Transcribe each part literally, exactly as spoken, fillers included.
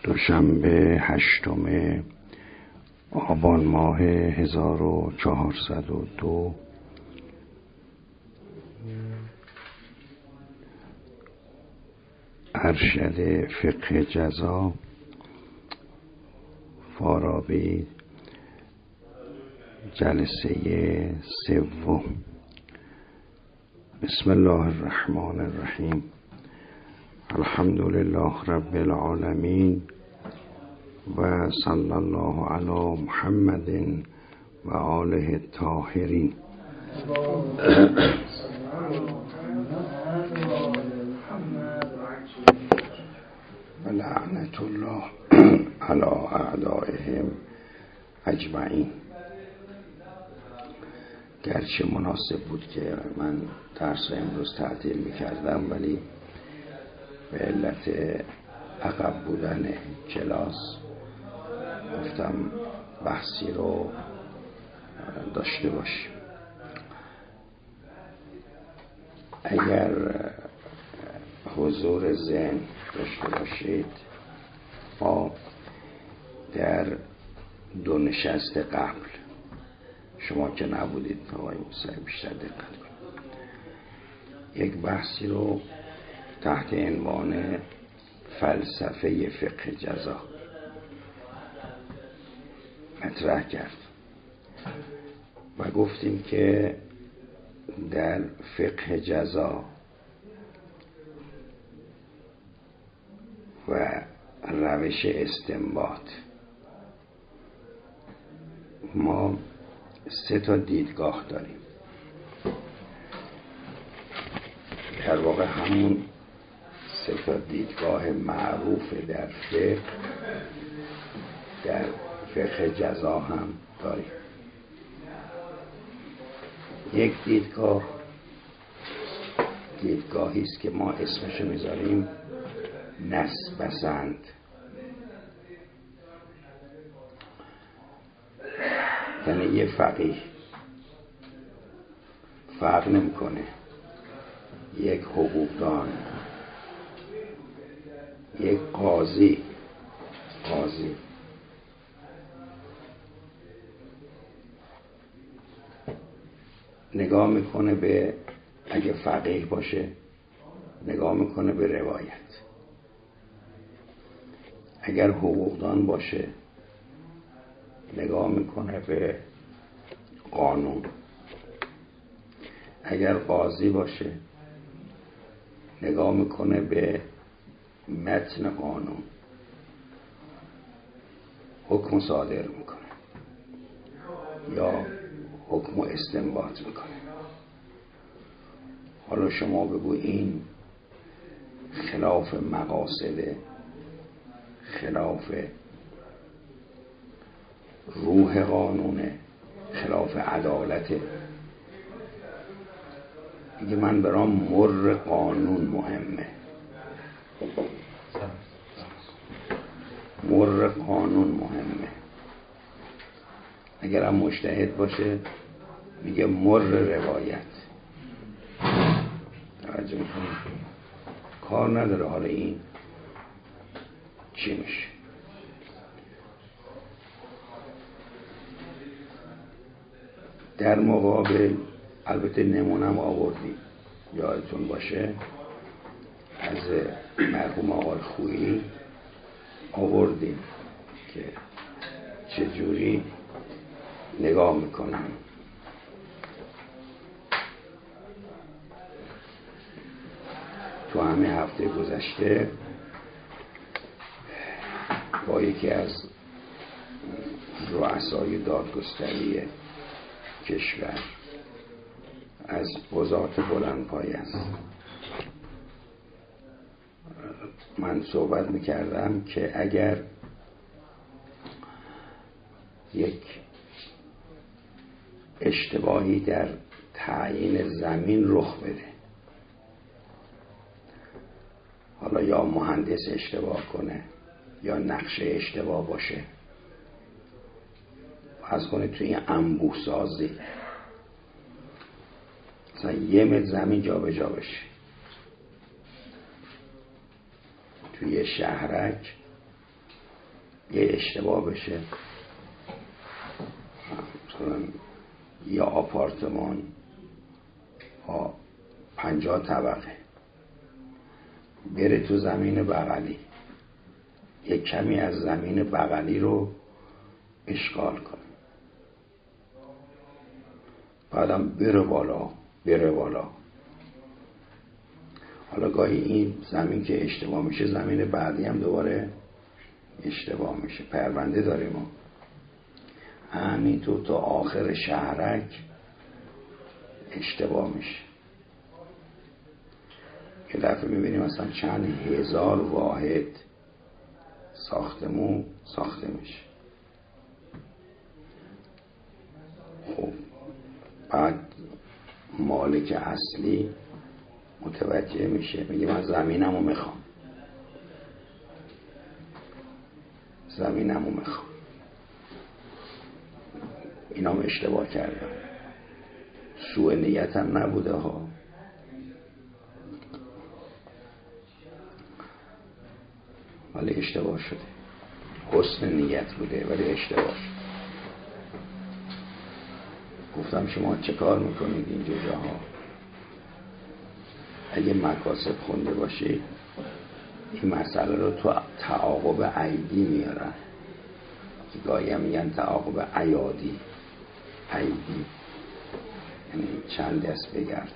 دوشنبه هشتم آبان ماه هزار و چهارصد و دو ارشد فقه جزا فارابی، جلسه سوم. بسم الله الرحمن الرحیم. الحمد لله رب العالمین و صلی الله علی محمد و آله الطاهرین. و لعنت الله علی اعدائهم اجمعین. گرچه مناسب بود که من درس امروز تعطیل میکردم، ولی به علت عقب بودن کلاس گفتم بحثی رو داشته باشیم. اگر حضور ذهن داشته باشید، ما در دو نشست قبل، شما که نبودید آقای موسوی بیشتر دقت کنید، یک بحثی رو تحت عنوان فلسفه فقه جزا مطرح کرد و گفتیم که در فقه جزا و روش استنباط ما سه تا دیدگاه داریم. در واقع همون سه تا دیدگاه معروف در فقه در فقه جزا هم داریم. یک دیدگاه دیدگاهی است که ما اسمشو میذاریم نسبسند، یعنی یه فقیه فرق نمیکنه، یک حقوقدان، یک قاضی قاضی نگاه میکنه به، اگه فقیه باشه نگاه میکنه به روایت، اگر حقوقدان باشه نگاه میکنه به قانون، اگر قاضی باشه نگاه میکنه به متن قانون، حکم صادر میکنه یا حکم استنباط میکنه. حالا شما بگو این خلاف مقاصد، خلاف روح قانونه، خلاف عدالته. میگه من برام مر قانون مهمه، مر قانون مهمه. اگرم مجتهد باشه میگه مر روایت. توجه میکنید؟ کار نداره حالا این چی میشه. در مقابل البته نمونم آوردیم، یادتون باشه از مرحوم آقای خویی آوردیم که چجوری نگاه میکنن. تو همه هفته گذشته با یکی از رؤسای دادگستری کشور، از قضات بلندپایه است، من صحبت میکردم که اگر یک اشتباهی در تعیین زمین رخ بده، حالا یا مهندس اشتباه کنه یا نقشه اشتباه باشه، فرض کنید توی این انبوه سازی مثلا یه متر زمین جا به جا بشه، توی شهرک یه اشتباه بشه، مثلا یه آپارتمان با پنجاه طبقه بره تو زمین بغلی، یه کمی از زمین بغلی رو اشغال کنه، بعدم بره بالا بره بالا. حالا گاهی این زمین که اشتباه میشه، زمین بعدی هم دوباره اشتباه میشه. پرونده داریم ما همینطور تا آخر شهرک اشتباه میشه. که دفعه میبینیم مثلا چند هزار واحد ساختمون ساخته میشه. خب بعد مالک اصلی متوجه میشه، میگه من زمینمو میخوام، زمینمو میخوام. اینا هم اشتباه کردم، سوء نیتم نبوده ها، ولی اشتباه شده. حسن نیت بوده ولی اشتباه شده. گفتم شما چه کار میکنید اینجا جاها؟ اگه مکاسب خونده باشید این مسئله رو تو تعاقب عیدی میارن، که گاهی هم میگن تعاقب عیادی. عیدی یعنی چند دست بگرده.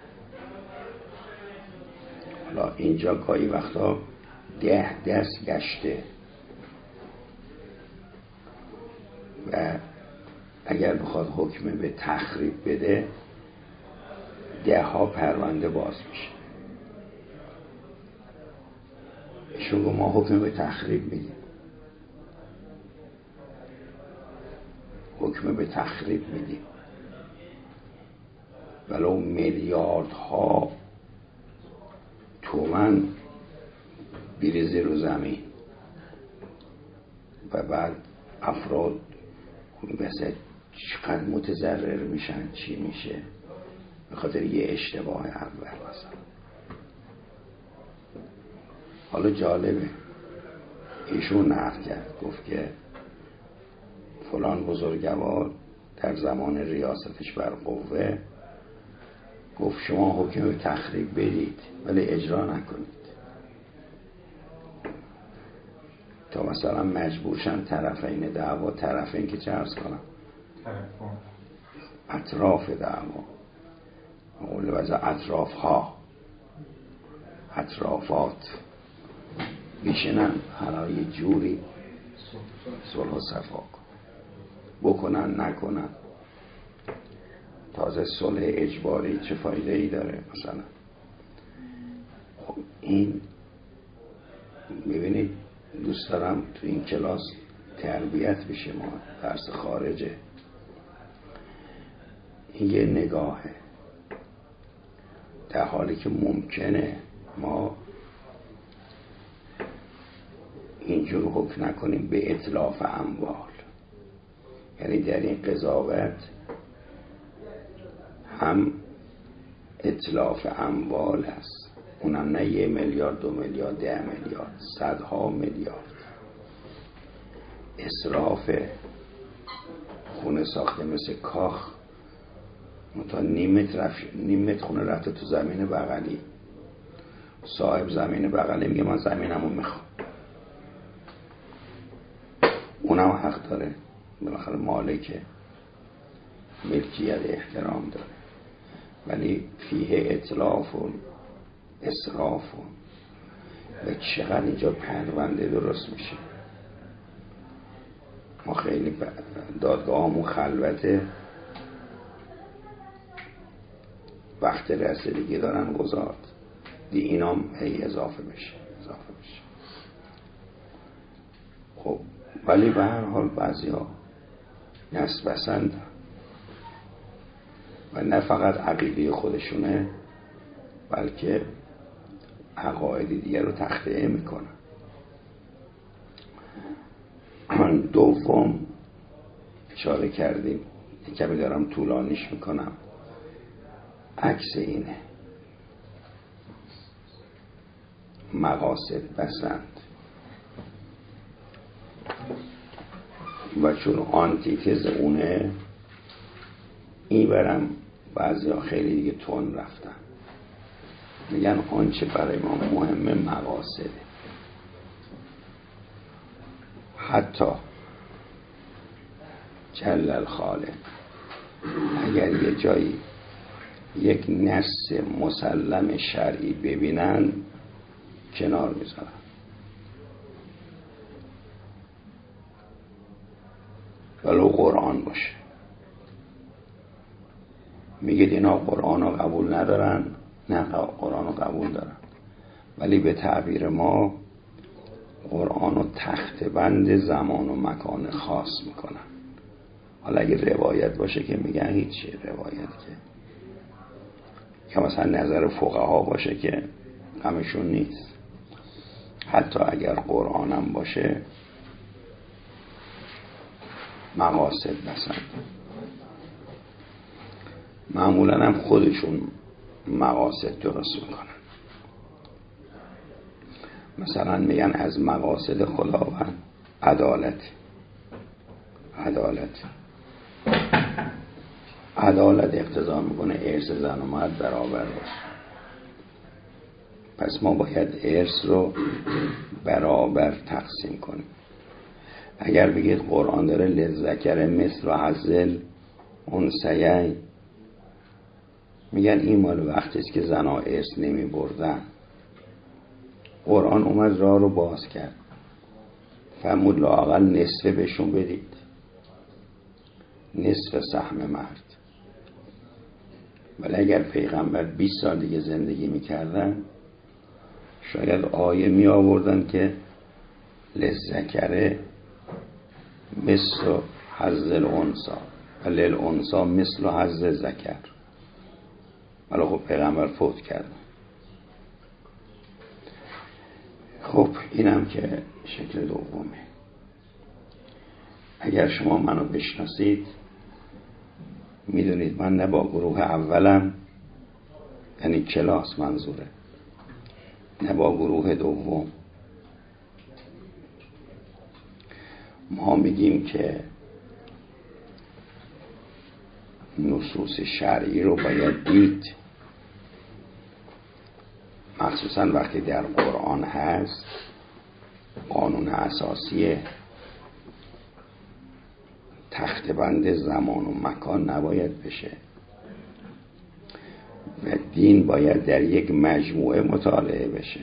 حالا اینجا گاهی وقتا ده دست گشته و اگر بخواد حکم به تخریب بده ده ها پرونده باز میشه. شما ما حکم به تخریب میدیم، حکم به تخریب میدیم ولو میلیاردها تومن بریزه رو زمین و بعد افراد مثلا چقدر متضرر میشن، چی میشه به خاطر یه اشتباه اول مثلا. حالا جالبه ایشون نقل کرد، گفت که فلان بزرگوار در زمان ریاستش بر قوه گفت شما حکم به تخریب بدید ولی اجرا نکنید، تا مثلا مجبورشن طرفین دعوا، طرفین که چه عرض کنم اطراف دعوا، اول وضع اطراف ها اطرافات میشنن حالا یه جوری صلح و صفا بکنن نکنن. تازه صلح اجباری چه فایده ای داره مثلا؟ خب این ببینید دوست دارم تو این کلاس تربیت بشه، ما درس خارجه، این یه نگاهه، در حالی که ممکنه ما اینجور حکم نکنیم به اتلاف اموال. یعنی در این قضاوت هم اتلاف اموال هست، اونم نه یه میلیارد دو میلیارد ده میلیارد، صدها میلیارد. اسراف خونه ساخته مثل کاخ، تا نیم متر نیم متر خونه رفته تو زمین بغلی، صاحب زمین بغلی میگه من زمینمو میخوام، اونم حق داره، بالاخره مالک ملکیت احترام داره، ولی فیه اتلاف و اسراف و چقدر اینجا پرونده درست میشه. ما خیلی دادگاهمون خلوته، وقت رسیدگی دارن قضات دی، اینام هی اضافه بشه اضافه بشه. خب ولی به هر حال بعضی ها نسبسند و نه فقط عقیده خودشونه بلکه عقاید دیگر رو تخطئه میکنن. دوم اشاره کردیم، کمی دارم طولانیش میکنم، عکس اینه، مقاصد پسند. و چون آنتیتز اونه این برم بعضی ها خیلی دیگه تون رفتن، میگن آنچه برای ما مهمه مقاصده. حتی جل الخالق اگر یه جایی یک نص مسلم شرعی ببینن کنار میذارن. ولو قرآن باشه، میگید اینا قرآن رو قبول ندارن، نه قرآن رو قبول دارن، ولی به تعبیر ما قرآن رو تخت بند زمان و مکان خاص میکنن. حالا اگه روایت باشه که میگن هیچ روایت که که مثلا نظر فقها باشه که همشون نیست. حتی اگر قرآن هم باشه مقاصد بسند، معمولا هم خودشون مقاصد درست میکنن. مثلا میگن از مقاصد خداوند عدالت عدالت عدالت اقتضا میکنه ارث زن و مرد برابر باشه. پس ما باید ارث رو برابر تقسیم کنیم. اگر بگید قرآن داره للذکر مثل حظ الانثیین، میگن این مال وقتی است که زنا ارث نمی بردن. قرآن اومد راه رو باز کرد، فرمود لااقل نصف بهشون بدید، نصف سهم مرد. ولی اگر پیغمبر بیست سال دیگه زندگی میکردن شاید آیه می آوردن که للذکر مثل حظ الانثی و للانثی مثل حظ الذکر. ولی خب پیغمبر فوت کرد. خب اینم که شکل دومه. اگر شما منو بشناسید میدونید من نه با گروه اولم، یعنی کلاس منظوره، نه با گروه دوم. ما میگیم که نصوص شرعی رو باید دید، مخصوصا وقتی در قرآن هست قانون اساسیه، تخت بند زمان و مکان نباید بشه و دین باید در یک مجموعه مطالعه بشه.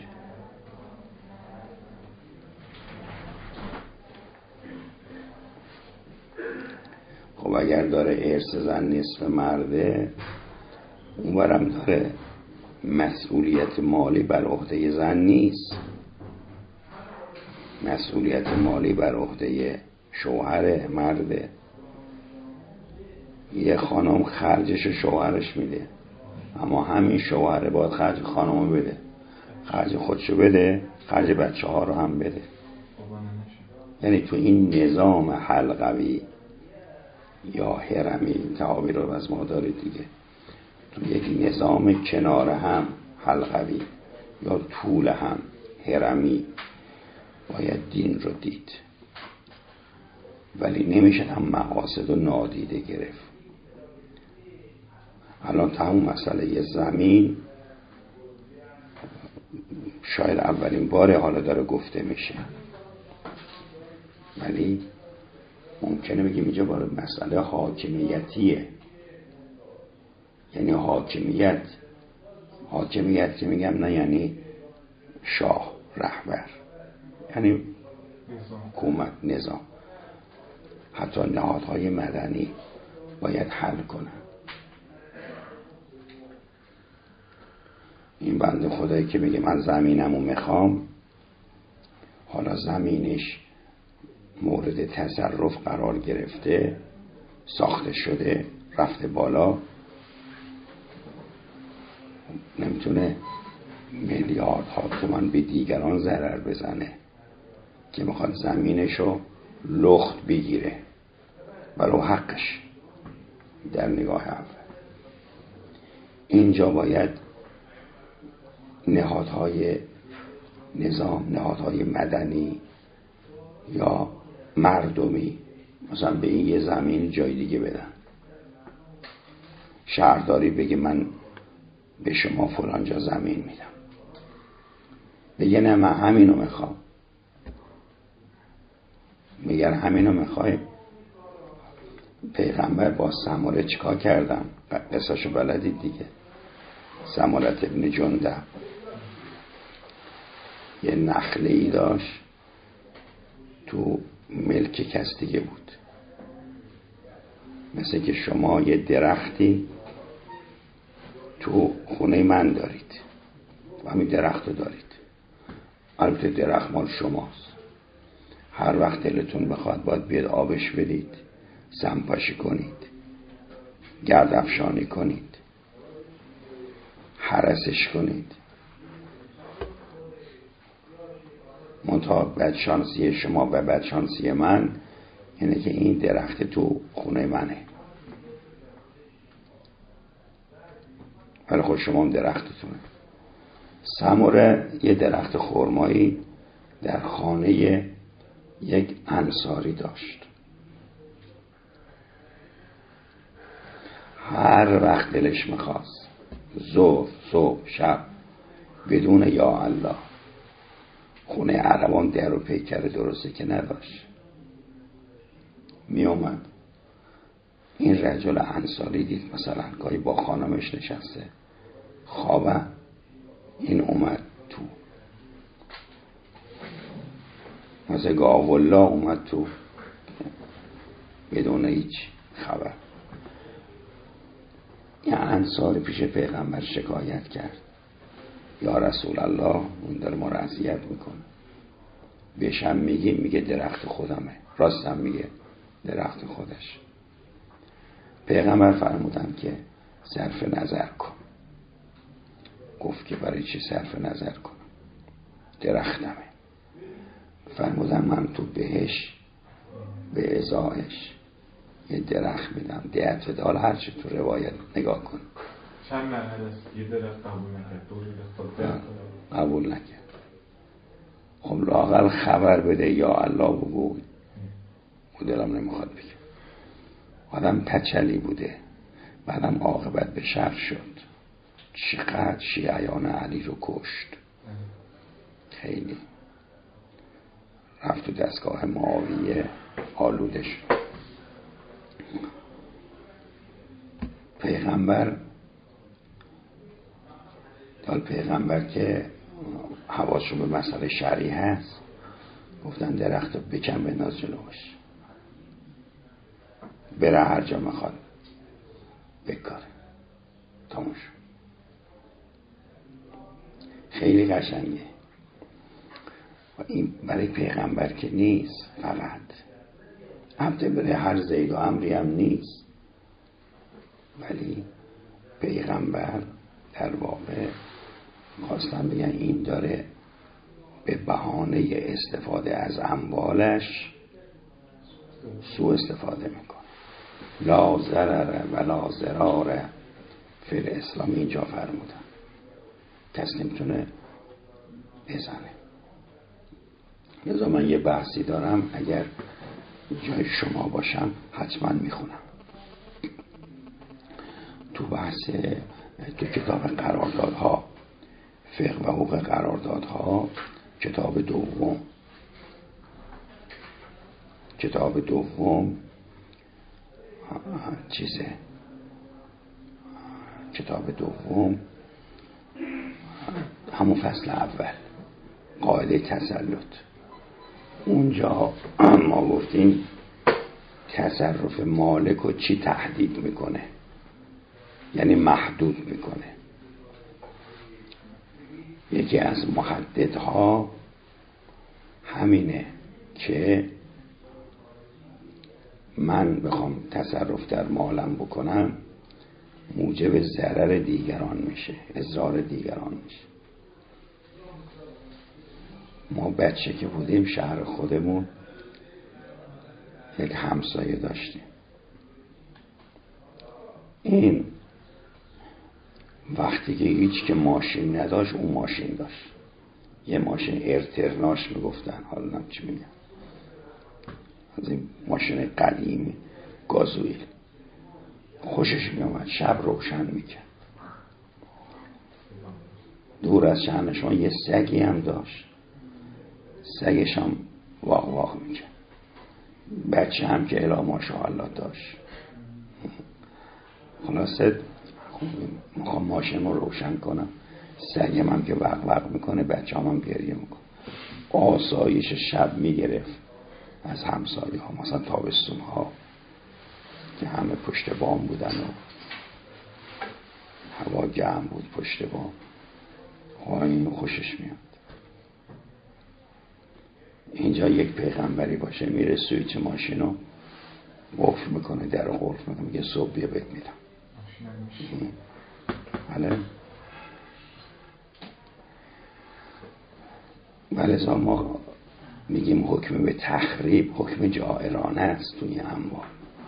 خب اگر داره ارث زن نصف مرده، اونورم داره مسئولیت مالی بر عهده زن نیست، مسئولیت مالی بر عهده شوهر مرده. یه خانم خرجش شوهرش میده، اما همین شوهر باید خرج خانم بده، خرج خودشو بده، خرج بچه ها رو هم بده. یعنی تو این نظام حلقوی یا هرمی، تعابیر رو از ما دارید دیگه، تو یک نظام کنار هم حلقوی یا طول هم هرمی باید دین رو دید، ولی نمیشه هم مقاصد و نادیده گرفت. الان تمام مسئله زمین شاید اولین باره حالا داره گفته میشه، ولی ممکنه بگیم اینجا باره مسئله حاکمیتیه. یعنی حاکمیت حاکمیت که میگم نه یعنی شاه رهبر، یعنی حکومت نظام. حتی نهادهای مدنی باید حل کنن. این بنده خدایی که میگه من زمینمو میخوام، حالا زمینش مورد تصرف قرار گرفته، ساخته شده، رفته بالا، نمیتونه میلیاردها تومان به دیگران ضرر بزنه که میخواد زمینشو لخت بگیره، ولو حقش در نگاه اول. اینجا باید نهادهای نظام، نهادهای مدنی یا مردمی مثلا به این یه زمین جای دیگه بدن، شهرداری بگه من به شما فلان جا زمین میدم، بگه نه من همینو میخوام. میگن همینو میخوای. پیغمبر با سمره چیکار کردن؟ قصهشو بلدید دیگه. سمرت ابن جنده یه نخله ای داشت تو ملک کس دیگه بود، مثل که شما یه درختی تو خونه من دارید و همین درخت رو دارید. البته درخت مال شماست، هر وقت دلتون بخواد باید بیاد آبش بدید، سمپاشی کنید، گرد افشانی کنید، حرسش کنید. منتها بدشانسی شما و بدشانسی من اینه که این درخت تو خونه منه، ولی خود شما هم درختتونه. سمره یه درخت خرمایی در خانه یک انصاری داشت. هر وقت دلش میخواست، ظهر، صبح، شب، بدون یا الله. خونه عربان در و پیکر درسته که نداشت. می اومد این رجل انصاری دید مثلا گاهی با خانمش نشسته خوابه، این اومد تو، مثل گاو الله اومد تو بدون هیچ خبر. این انصار پیش پیغمبر شکایت کرد، یا رسول الله اون داره ما رو اذیت میکنه. بهشم میگه میگه درخت خودمه، راستم میگه درخت خودش. پیغمبر فرمودن که صرف نظر کن. گفت که برای چی صرف نظر کنم؟ درختمه. فرمودن من تو بهش به ازایش یه درخت میدم، دیت و دال هرچی تو روایت نگاه کن. چند مرحله است یه درخت قبول نکرد؟ دو درخت قبول نکرد. خب لااقل خبر بده یا الله بگو. او دلم نمیخواد بگم. آدم تچلی بوده، بعدم عاقبت به شر شد. چقدر شیعیان علی رو کشت. خیلی رفت تو دستگاه معاویه آلوده شد. پیغمبر دال پیغمبر که حواسشون به مسئله شرعی هست، گفتن درخت رو بکن بنداز جلوش، بره هر جا میخواد بکاره، تموش. خیلی قشنگه. و این برای پیغمبر که نیست، فقط البته برای هر زید و امری هم نیست، ولی پیغمبر در واقع خواستم بگن این داره به بهانه استفاده از اموالش سوء استفاده میکنه. لا ضرر ولا ضرار فی الاسلام اینجا فرمودن، کس نمیتونه بزنه. لذا من یه بحثی دارم، اگر جای شما باشم حتما میخونم. تو بحث تو کتاب قراردادها، فقه و حقوق قراردادها، کتاب دوم کتاب دوم چیزه کتاب دوم همون فصل اول، قاعده تسلط. اونجا ما گفتیم تصرف مالک رو چی تهدید میکنه، یعنی محدود میکنه. یکی از محددها همینه که من بخوام تصرف در مالم بکنم موجب ضرر دیگران میشه، اضرار دیگران میشه. ما بچه که بودیم شهر خودمون یک همسایه داشتیم. این وقتی که هیچ که ماشین نداشت اون ماشین داشت، یه ماشین ارترناش میگفتن، حالا نم چی میگن. از این ماشین قدیمی گازوئیل خوشش میامد، شب روشن میکرد. دور از شأن شما یه سگی هم داشت، سگش هم واق واق میکرد. بچه هم که الا ماشاءالله داشت. خلاصه میخوام ماشین رو روشن کنم، سگم هم که وق وق میکنه، بچه هم, هم گریه میکنه. آسایش شب میگرفت از همسایه ها، مثلا تابستون ها که همه پشت بام بودن و هوا گرم بود پشت بام، اینو خوشش میاد. اینجا یک پیغمبری باشه میره سویچ ماشینو قفل میکنه، در رو قفل میکنه، میگه صبح بیا بهت میدم. بله. ولذا ما میگیم حکم به تخریب حکم جائرانه است توی اموال.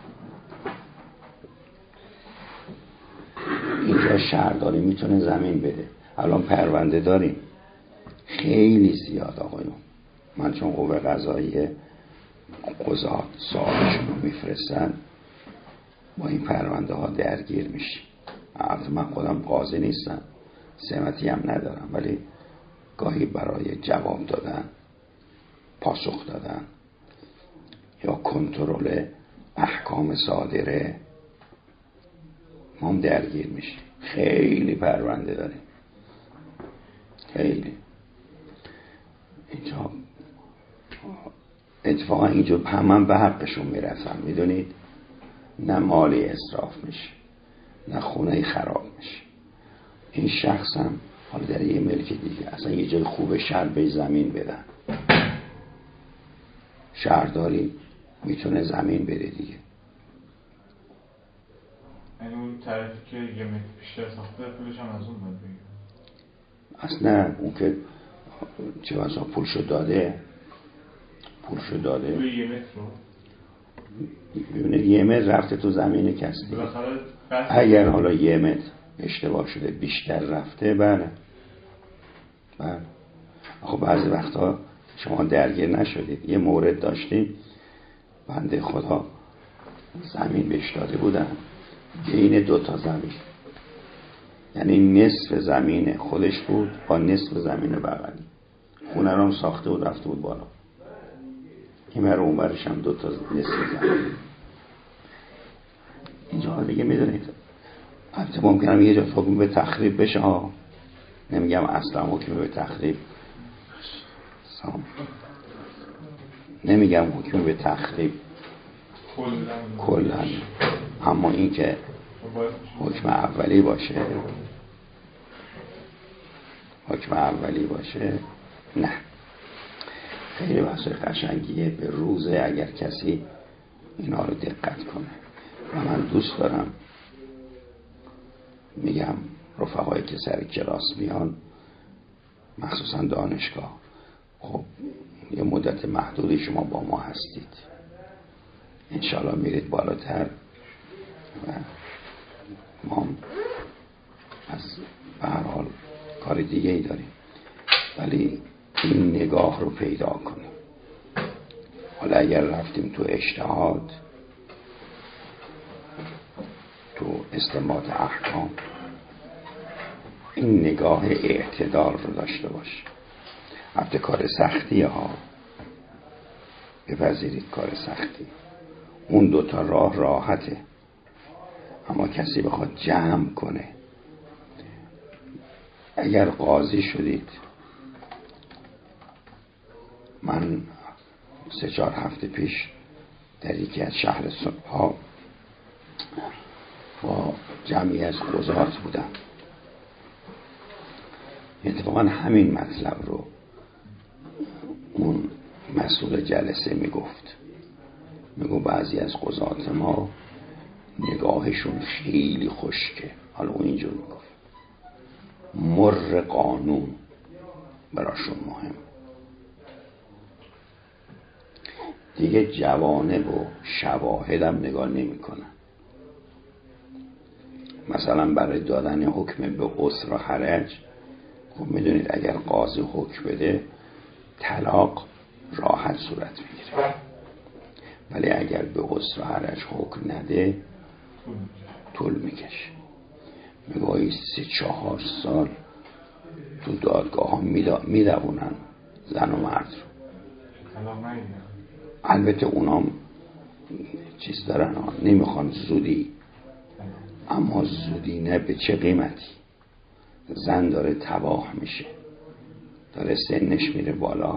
اینجا شهرداری میتونه زمین بده. الان پرونده داریم خیلی زیاد آقایون. من چون قوه قضاییه قضات سوالشون رو میفرستن، با این پرونده ها درگیر میشی. البته من خودم قاضی نیستم، سمتی هم ندارم، ولی گاهی برای جواب دادن، پاسخ دادن یا کنترل احکام صادره ما هم درگیر میشیم. خیلی پرونده داریم، خیلی. اینجا اتفاقا اینجا هم به حقشون میرسن، میدونید، نه مالی اصراف میشه، نه خونه خراب میشه. این شخص هم حالا در یه ملک دیگه اصلا یه جای خوب شهر به زمین بدن، شهرداری میتونه زمین بده دیگه. یعنی اون طرفی که یه متر بیشتر ساخته پولش هم از اون باید بگیره؟ اصلا اون که چه واسه پولشو داده پولشو داده پول یه متر رو ببینید یه متر رفته تو زمین کسی. اگر حالا یه متر اشتباه شده بیشتر رفته، بله بله. خب بعضی وقتا شما درگیر نشدید. یه مورد داشتیم بنده خدا زمین بهش داده بودن بین دو تا زمین، یعنی نصف زمین خودش بود با نصف زمین بغلی، خونه رو هم ساخته بود رفته بود بالا، این بر اون برش هم دو تا نصف زمین. اینجا دیگه میدونید البته ممکنم یه جا حکم به تخریب بشه ها، نمیگم اصلا حکم به تخریب، نمیگم حکم به تخریب کلن، اما این که حکم اولی باشه، حکم اولی باشه نه. خیلی بحث قشنگیه به روزه اگر کسی اینا رو دقت کنه. و من دوست دارم میگم رفقایی که سر کلاس میان مخصوصا دانشگاه، خب یه مدت محدودی شما با ما هستید، انشالله میرید بالاتر و ما از به هر حال کار دیگه ای داریم، ولی این نگاه رو پیدا کنیم. حالا اگر رفتیم تو اجتهاد، تو استنباط احکام، این نگاه اعتدال رو داشته باش. البته کار سختیه ها، بپذیرید کار سختی. اون دوتا راه راحته، اما کسی بخواد جمع کنه. اگر قاضی شدید، من سه چهار هفته پیش در یکی از شهرستان‌ها با جمعی از قضات بودم، اتفاقا همین مطلب رو اون مسئول جلسه میگفت. میگو بعضی از قضات ما نگاهشون خیلی خشکه. حالا اون اینجور میگفت مر قانون براشون مهم، دیگه جوانب و شواهدم نگاه نمی کنن. مثلا برای دادن حکم به اسر و حرج، خب میدونید اگر قاضی حکم بده طلاق راحت صورت میگیره، ولی اگر به عسر و حرج حکم نده طول میکشه. میگویی سه چهار سال تو دادگاه ها میدونن زن و مرد رو. البته اونام چیز دارن ها، نمیخوان زودی، اما زودی نه به چه قیمتی؟ زن داره تباه میشه، داره سنش میره بالا.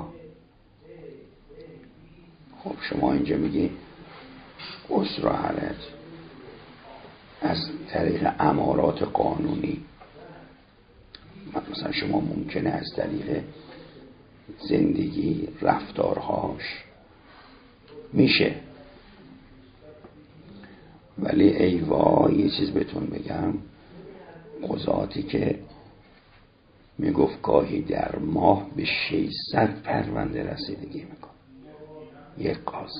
خب شما اینجا میگی عسر و حرج از طریق امارات قانونی، مثلا شما ممکنه از طریق زندگی رفتارهاش میشه، ولی ای وای یه چیز بهتون بگم، قضاتی که میگفت گاهی در ماه به ششصد پرونده رسیدگی میکن، یک قاضی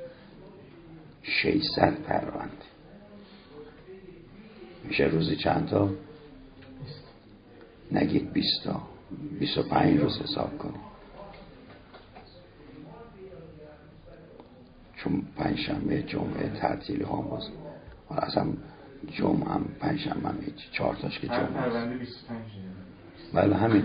ششصد پرونده میشه روزی چند تا؟ نگید بیست تا، بیست و پنج روز حساب کنید، چون پنجشنبه جمعه تعطیلی ها باز، اصلا جمعه هم پنجشنبه هم هیچ، چهار تاش که جمعه پرونده بیست و پنج. بله همین.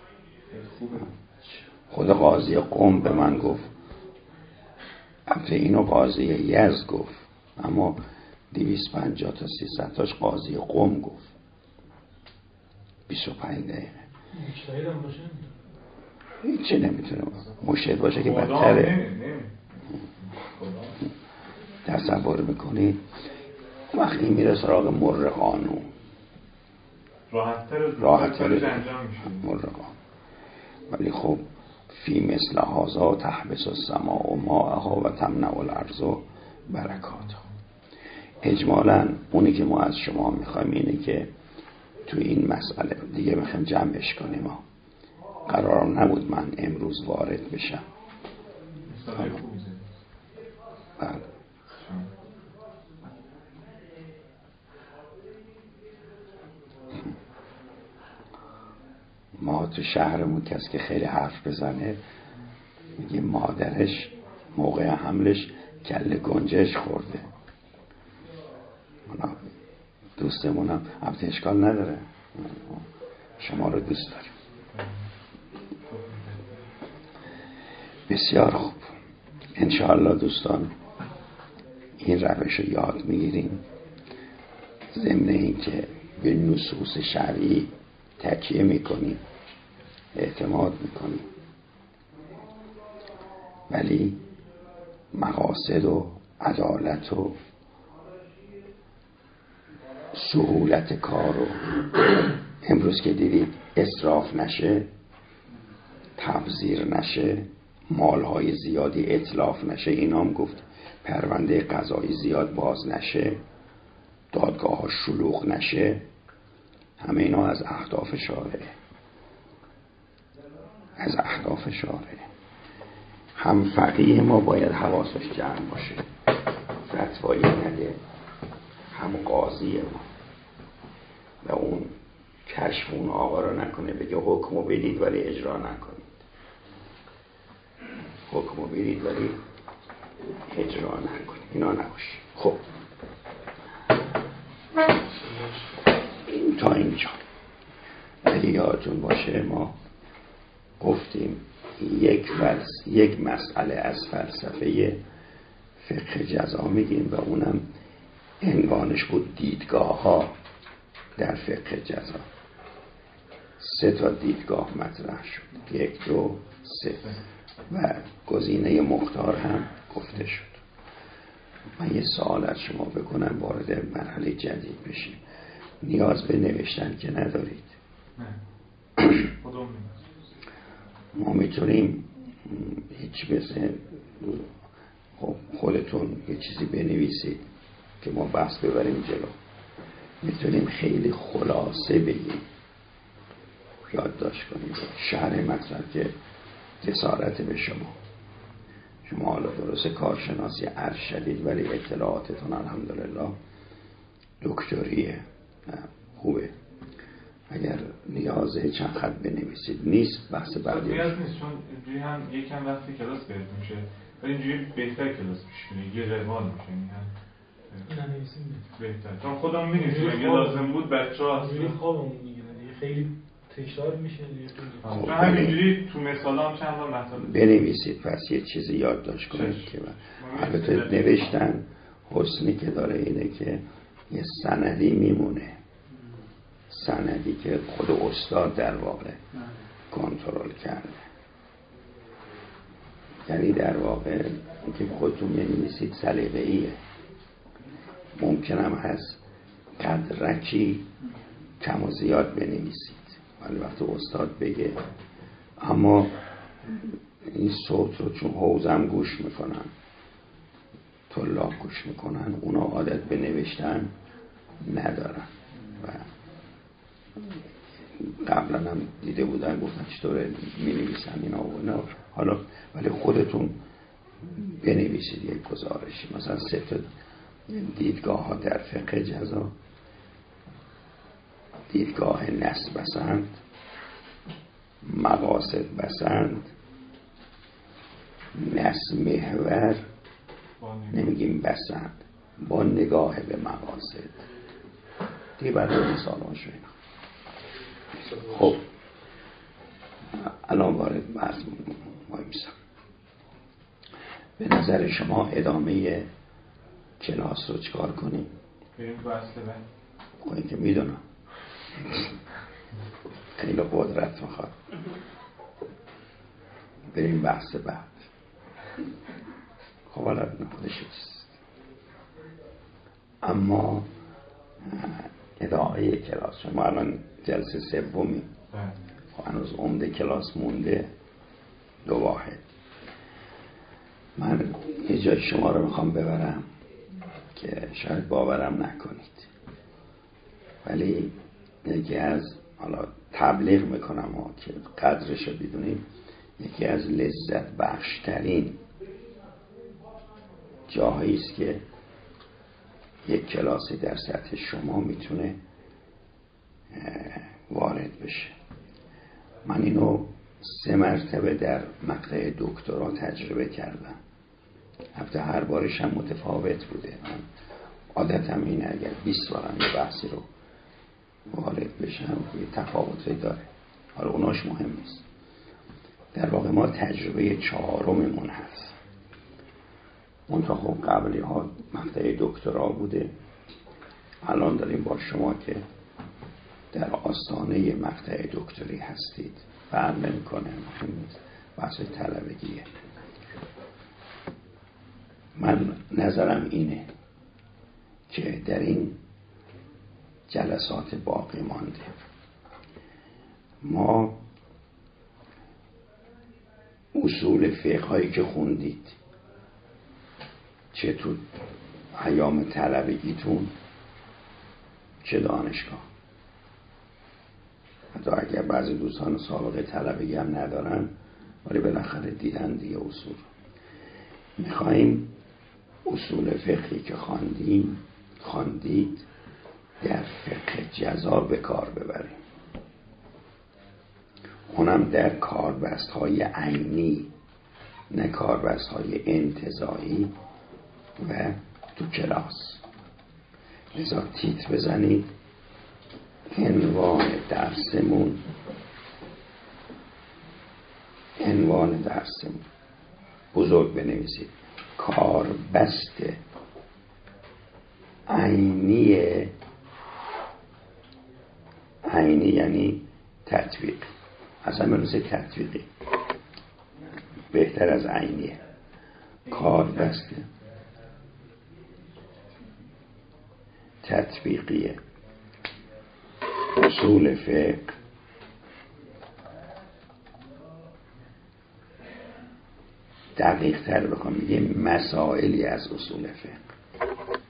خود قاضی قم به من گفت، البته اینو قاضی یزد گفت، اما دویست و پنجاه تا سیصد تاش قاضی قم گفت. بیست و پنج دقیقه مجتهد هم باشه هیچی نمیتونه مجتهد باشه که بدتره. تصور میکنی وقتی میره سراغ مر قانون راحت‌تر راحت‌تر انجام میشه مر قانون. ولی خب فی مثل هذا تحبس السماء ماءها و تمنع الارض برکاتها. اجمالاً اونی که ما از شما میخوایم اینه که تو این مسئله دیگه میخوایم جمعش کنیم. ما قرار نبود من امروز وارد بشم. بله. ما تو شهرمون کسی که خیلی حرف بزنه میگه مادرش موقع حملش کله گنجش خورده. دوستمونم البته اشکال نداره، شما رو دوست داریم. بسیار خوب، انشاءالله دوستان این روش رو یاد میگیریم، ضمن این که به نصوص شرعی تکیه میکنیم، اعتماد میکنیم، ولی مقاصد و عدالت و سهولت کار رو امروز که دیدید اسراف نشه، تبذیر نشه، مالهای زیادی اتلاف نشه، اینام گفت پرونده قضایی زیاد باز نشه، دادگاه ها شلوغ نشه، همه اینا از اهداف شارعه، از اهداف شارعه. هم فقیه ما باید حواسش جمع باشه، فتوایی نده، هم قاضی ما و اون کشف اون آقا رو نکنه بگه حکمو بدید ولی اجرا نکنید، حکمو بدید ولی اجرا نکنید، اینا نباشه. خب این تا اینجا. ولی یادتون باشه ما گفتیم یک فلس یک مسئله از فلسفه فقه جزا میگیم و اونم عنوانش بود دیدگاه ها در فقه جزا. سه تا دیدگاه مطرح شد، یک دو سه، و گزینه مختار هم گفته شد. من یه سوال از شما بکنم وارد مرحله جدید بشیم. نیاز به نوشتن که ندارید. ما میتونیم هیچ مثل خب خودتون یه چیزی بنویسید که ما بحث ببریم جلو. میتونیم خیلی خلاصه بگیم، یادداشت کنیم، شرح مطلب که جسارت به شما. شما حالا درست کارشناسی ارشدید ولی اطلاعاتتون الحمدلله دکتریه، خوبه. اگر نیازه چند خط بنویسید، نیست بحث بعدی نیاز نیست، چون اینجوری هم یکم وقتی کلاس بهت میشه اینجوری بهتر کلاس پیش میره، یه روال میشه. این ننویسیم بهتر، چون خودم می‌نویسم اگه لازم بود بچه‌ها اینجوری خوابمون میگیره دیگه، خیلی تکرار میشه دیگه. چون همینجوری تو مثالام چند بار مطلب بنویسید، پس یه چیزی یادداشت کنید که البته نوشتن حسنی که داره اینه که یه سندی میمونه، سندی که خود استاد در واقع کنترل کرده. یعنی در واقع که خودتون می‌نویسید سلیقه‌ایه، ممکنم هست قدرکی کم و زیاد بنویسید ولی وقتی استاد بگه. اما این صوت رو چون حوزم گوش میکنن، طلاب گوش میکنن، اونا عادت به نوشتن ندارن و قبلا هم دیده بودن گفتن چطوره می‌نویسن اینا و اینا. حالا ولی خودتون بنویسید یک گزارشی، مثلا سه تا دیدگاه ها در فقه جزا: دیدگاه نص بسند، مقاصد بسند، نص محور، نمیگیم بسند، با نگاه به مقاصد. دیگه بعد مثال ها شوید. خب الان وارد بحث ما میشم. به نظر شما ادامه کلاس رو چکار کنیم؟ بریم تو اصل بعد. خب این که میدونم خیلی قدرت میخواد. بریم بحث بعد. خب حالا خودش چیست، اما ادامه کلاس شما الان جلسه سومی، خب هنوز عمده کلاس مونده دو واحد. من یه جای شما رو میخوام ببرم که شاید باورم نکنید، ولی یکی از، حالا تبلیغ میکنم ها که قدرش رو بدونید، یکی از لذت بخشترین جاهایی است که یک کلاسی در سطح شما میتونه وارد بشه. من اینو سه مرتبه در مقطع دکترا تجربه کردم. البته هر بارش هم متفاوت بوده. من عادتم اینه اگر بیست بارم یه بحثی رو وارد بشم یه تفاوتی داره، حالا اوناش مهم نیست. در واقع ما تجربه چهارممون هست. منطقه خب قبلی ها مقطع دکترا بوده، الان داریم با شما که در آستانه مقطع دکتری هستید. فرق نمی‌کنه، مهم نیست، بحث طلبگیه. من نظرم اینه که در این جلسات باقی مانده ما اصول فقه هایی که خوندید، چه تو ایام طلبگیتون چه دانشگاه، حتی اگر بعضی دوستان سابقه طلبگی هم ندارن ولی بالاخره دیدن دیگه اصول، میخواییم اصول فقهی که خواندیم خواندید در فقه جزا به کار ببریم، اونم در کاربست های عینی، نه کاربست های انتزاعی و تو کلاس. لذا تیتر بزنید عنوان درسمون، عنوان درسمون بزرگ بنویسید: کاربست عینی. عینی یعنی تطبیق، اصلا بنویسید تطبیقی، بهتر از عینیه. کاربست تطبیقیه اصول فقه دقیق تر بخوام میگه مسائلی از اصول فقه،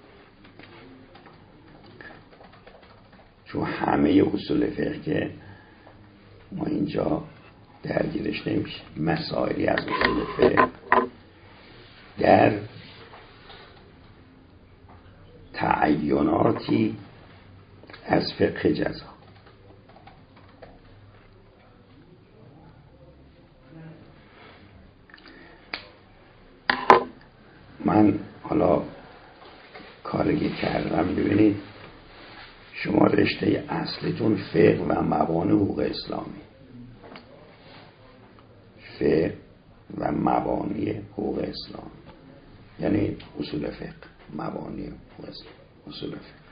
چون همه اصول فقه که ما اینجا درگیرش نمیشه. مسائلی از اصول فقه در تعیناتی از فقه جزا. من حالا کاری کردم، ببینید شما رشته اصلیتون فقه و مبانی حقوق اسلامی، فقه و مبانی حقوق اسلام، یعنی اصول فقه، مبانی حقوق اسلام، اصول فقه.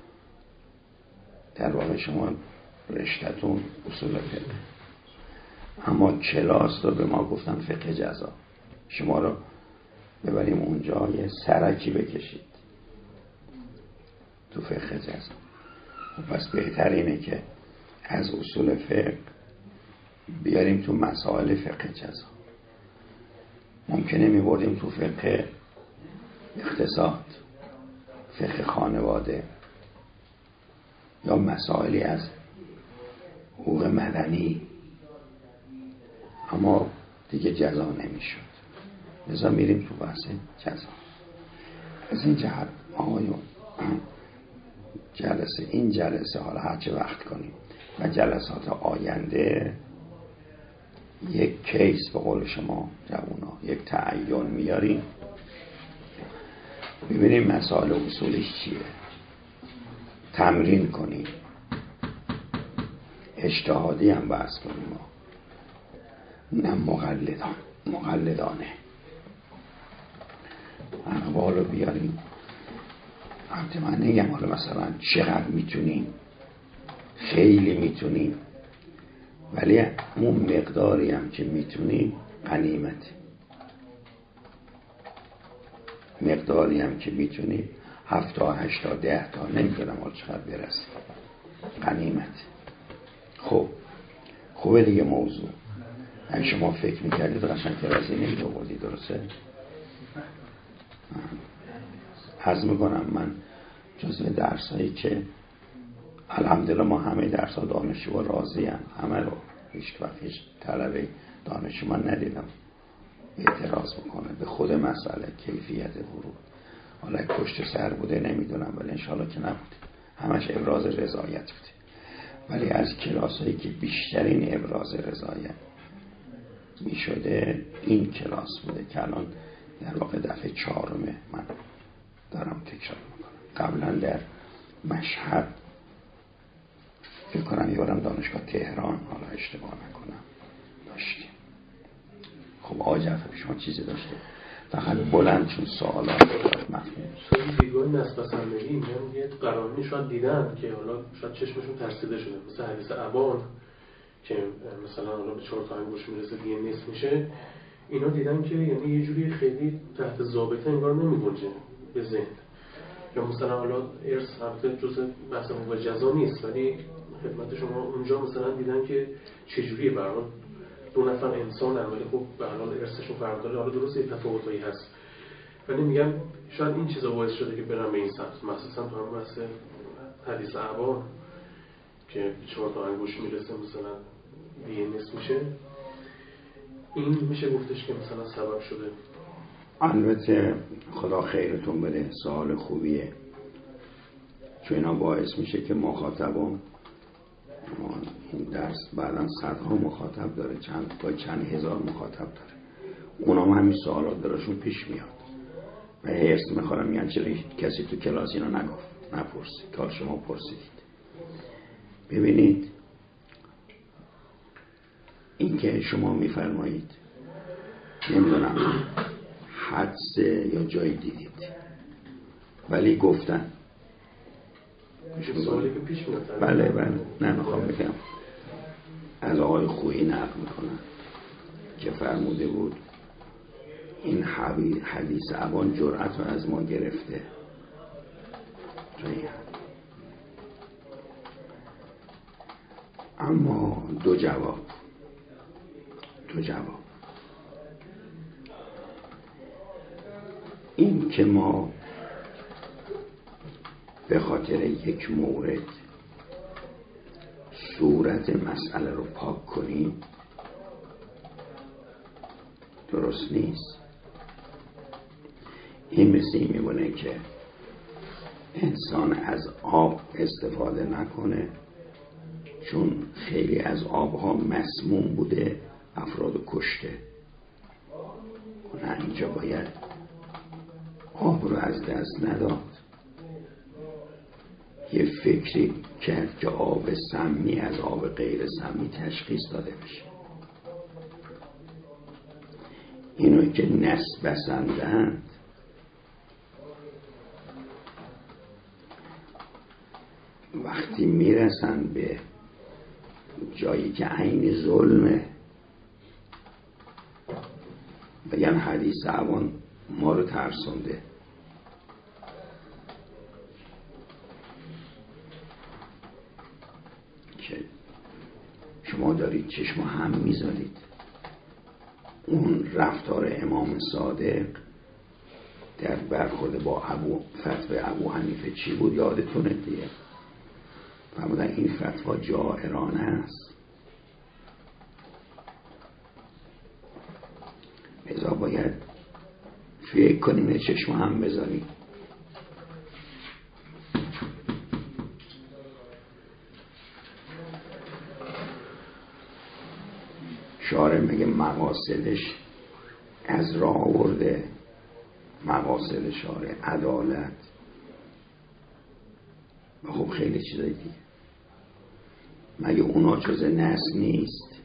در واقع شما رشتهتون اصول فقه، اما کلاس رو به ما گفتن فقه جزا. شما رو ببریم اونجا یه سرکی بکشید تو فقه جزا. پس بهتر اینه که از اصول فقه بیاریم تو مسائل فقه جزا. ممکنه میبردیم تو فقه اقتصاد، فقه خانواده، یا مسائلی از حقوق مدنی، اما دیگه جزا نمیشد، لذا میریم تو بحث جزا. از این جهت آقایون جلسه این جلسه حالا هرچه وقت کنیم و جلسات آینده یک کیس به قول شما جوونا، یک تعین میاریم، ببینیم مسائل اصولش چیه، تمرین کنیم، اجتهادی هم بحث کنیم، نه مقلدان مقلدانه اقوالو بیاریم. البته من نگم حالا مثلا چقدر میتونیم، خیلی میتونیم، ولی اون مقداری هم که میتونیم غنیمت، مقداری هم که میتونیم هفت تا هشت تا ده تا نمیدونم حالا چقدر برسیم غنیمت. خب خوبه دیگه موضوع. اگه شما فکر میکردید قشنگ که رازی نمیدو بودی، درسته؟ عرض میکنم من جزو درس هایی که الحمدلله ما همه درس ها دانشجو راضی هم، همه رو هیچ وقت هیچ طلبه دانشجو من ندیدم اعتراض بکنه به خود مسئله کیفیت ورود. حالا پشت سر بوده نمیدونم، ولی انشاءالله که نبوده، همش ابراز رضایت بوده. ولی از کلاس هایی که بیشترین ابراز رضایت می شده این کلاس بوده که الان در واقع دفعه چهارمه من دارم تکرار میکنم. قبلا در مشهد فکر کنم یادم دانشگاه تهران، حالا اشتباه نکنم، داشتیم. خب آقای جعفری شما چیزی داشته؟ فقط بلند چون سوالات مفهوم شاید دیدگاه نسبسندگی میگن یه قرآنی شاید دیدن که حالا شاید چشمشون ترسیده شده، مثل حدیث ابان که مثلا حالا به چهار تا انگوش میرسه دیگه نصف میشه، اینا دیدن که یعنی یه جوری خیلی تحت ضابطه انگار نمیگنجه به ذهن. یا مثلا حالا ارث البته جزء بحث حقوق جزا نیست، ولی خدمت شما اونجا مثلا دیدن که چجوریه به هر حال دو نفر انسان هم، ولی خب به هر حال ارثشون فرق داره. حالا درسته یه تفاوتایی هست، ولی میگم شاید این چیزا باعث شده که برن به این سمت، مخصوصا تو هم بحث حدیث اعبان که چهار تا انگوش میرسه مثلا دیگه نصف میشه. این میشه گفتش که مثلا سبب شده. البته خدا خیرتون بده، سوال خوبیه، چون اینا باعث میشه که مخاطبان این درس بعداً صدها مخاطب داره، چند با چند هزار مخاطب داره، اونا هم همین سوالات درشون پیش میاد و هرس میخورم میگن چرا کسی تو کلاس اینا نگفت، نپرسید که شما پرسیدید. ببینید این که شما میفرمایید نمیدونم حدس یا جایی دیدید ولی گفتن سوالی که پیش میاد. بله بله نه میخوام بگم از آقای خویی نقل میکنم که فرموده بود این حدیث ابان جرأت رو از ما گرفته. اما دو جواب دو جواب این که ما به خاطر یک مورد صورت مسئله رو پاک کنیم درست نیست. این مثل این میمونه که انسان از آب استفاده نکنه چون خیلی از آبها مسموم بوده، افراد کشته. نه، اینجا باید او رو از دست نداد. یه فکری کرد که آب سمی از آب غیر سمی تشخیص داده بشه. اینو که نس بسندند وقتی میرسن به جایی که عین ظلمه بگن حدیث عوان ما رو ترسونده. که شما دارید چشم هم میذارید. اون رفتار امام صادق در برخورد با ابو فتوی ابو حنیفه چی بود یادتونه دیگه؟ فرمودن این فتوا جائرانه است، لذا باید فکر کنیم چشم هم بذاریم. شارع میگه مقاصدش از راه آورده، مقاصد شارع عدالت و خب خیلی چیزایی دیگه. مگه اونا جز نس نیست؟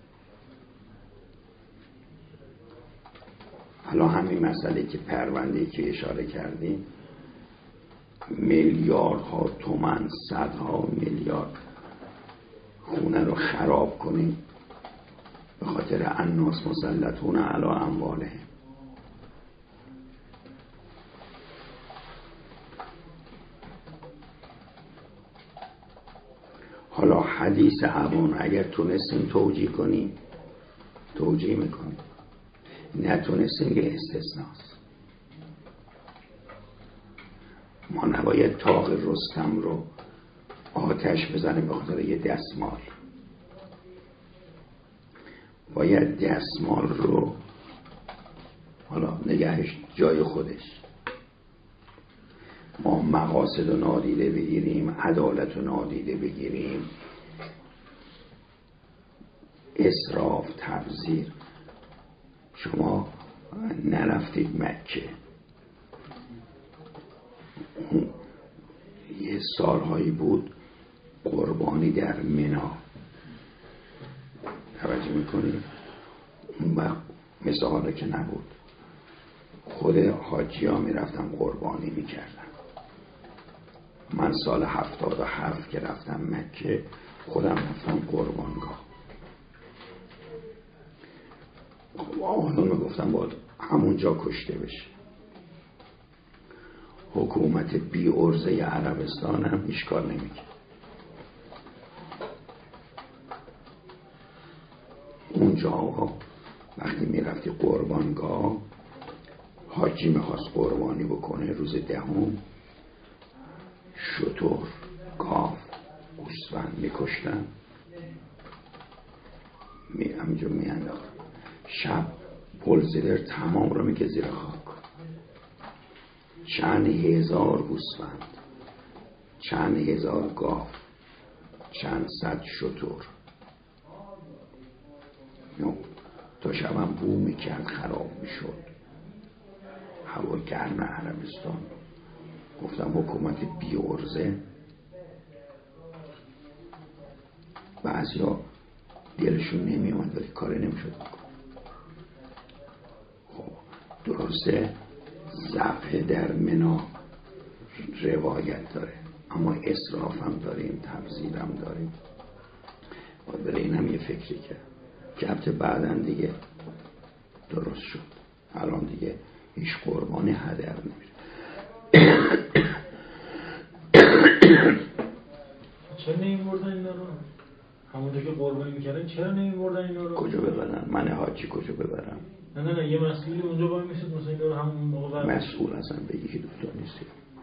حالا همین مسئله که پرونده که اشاره کردیم میلیاردها تومن، صدها میلیارد خونه رو خراب کنیم به خاطر الناس مسلطون علی اموالهم. حالا حدیث عوان اگر تونستیم توجیه کنیم توجیه میکنیم، نتونستیم که استثناست. ما نباید طاق رستم رو آتش بزنیم به خاطر یه دستمال. باید دستمال رو حالا نگهش جای خودش، ما مقاصد رو نادیده بگیریم، عدالت رو نادیده بگیریم، اسراف، تبذیر. شما نرفتید مکه، یه سالهایی بود قربانی در منا، توجه میکنید؟ اون وقت مثل حالا که نبود، خود حاجی ها میرفتن قربانی میکردن. من سال هفتاد و هفت که رفتم مکه خودم رفتم قربانگاه. آقایون میگفتن باید همونجا کشته بشه. حکومت بی ارزه عربستان هم هیچ کار نمیکرد. اونجا آقا وقتی میرفتی قربانگاه، حاجی میخواست قربانی بکنه روز دهم، شتر، گاو، گوسفند میکشتن، می همینجور میانداختن. شب پل زیر تمام رو میگه زیر خاک. چند هزار گوسفند، چند هزار گاو، چند صد شتر. تا شبم بو میکرد، خراب میشد. هوا گرم عربستان. گفتم حکومت بی ارزه. بعضی ها دلشون نمی آمد ولی کاری نمیشد بکن. خب درسته ذبح در منا روایت داره، اما اسراف هم داریم، تبذیر هم داریم. باید برای این هم یه فکری کرد که البته بعداً دیگه درست شد. الان دیگه هیچ قربانی هدر نمیره. چرا نمیبردن اینا رو؟ همونجا که قربانی میکردن چرا نمیبردن اینا رو؟ کجا ببرن؟ من حاجی کجا ببرم؟ نه نه نه یه مسئولی اونجا باید میشد مثلا اینا رو همون موقع برد. مسئول اصلا به یکی دوتا نیست.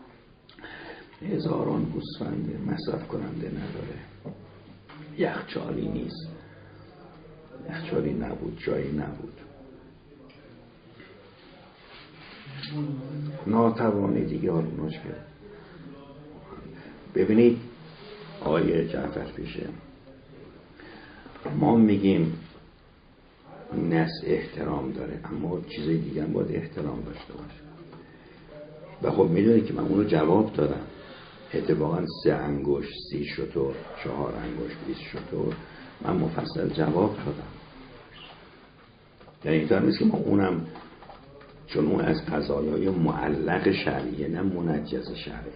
هزاران گوسفند مصرف کننده نداره، یخچالی نیست، یخچالی نبود، جایی نبود، ناتوانی دیگه. حالوناش که ببینید آیه جعفر پیشه ما میگیم نس احترام داره، اما چیزای دیگه هم باید احترام داشته باشه. و خب میدونی که من اونو جواب دادم. اتفاقا سه انگشت سی شتر، چهار انگشت بیست شتر من مفصل جواب دادم. یعنی اینطور نیست که ما اونم، چون اون از قضایای معلق شرعیه نه منجز شرعی.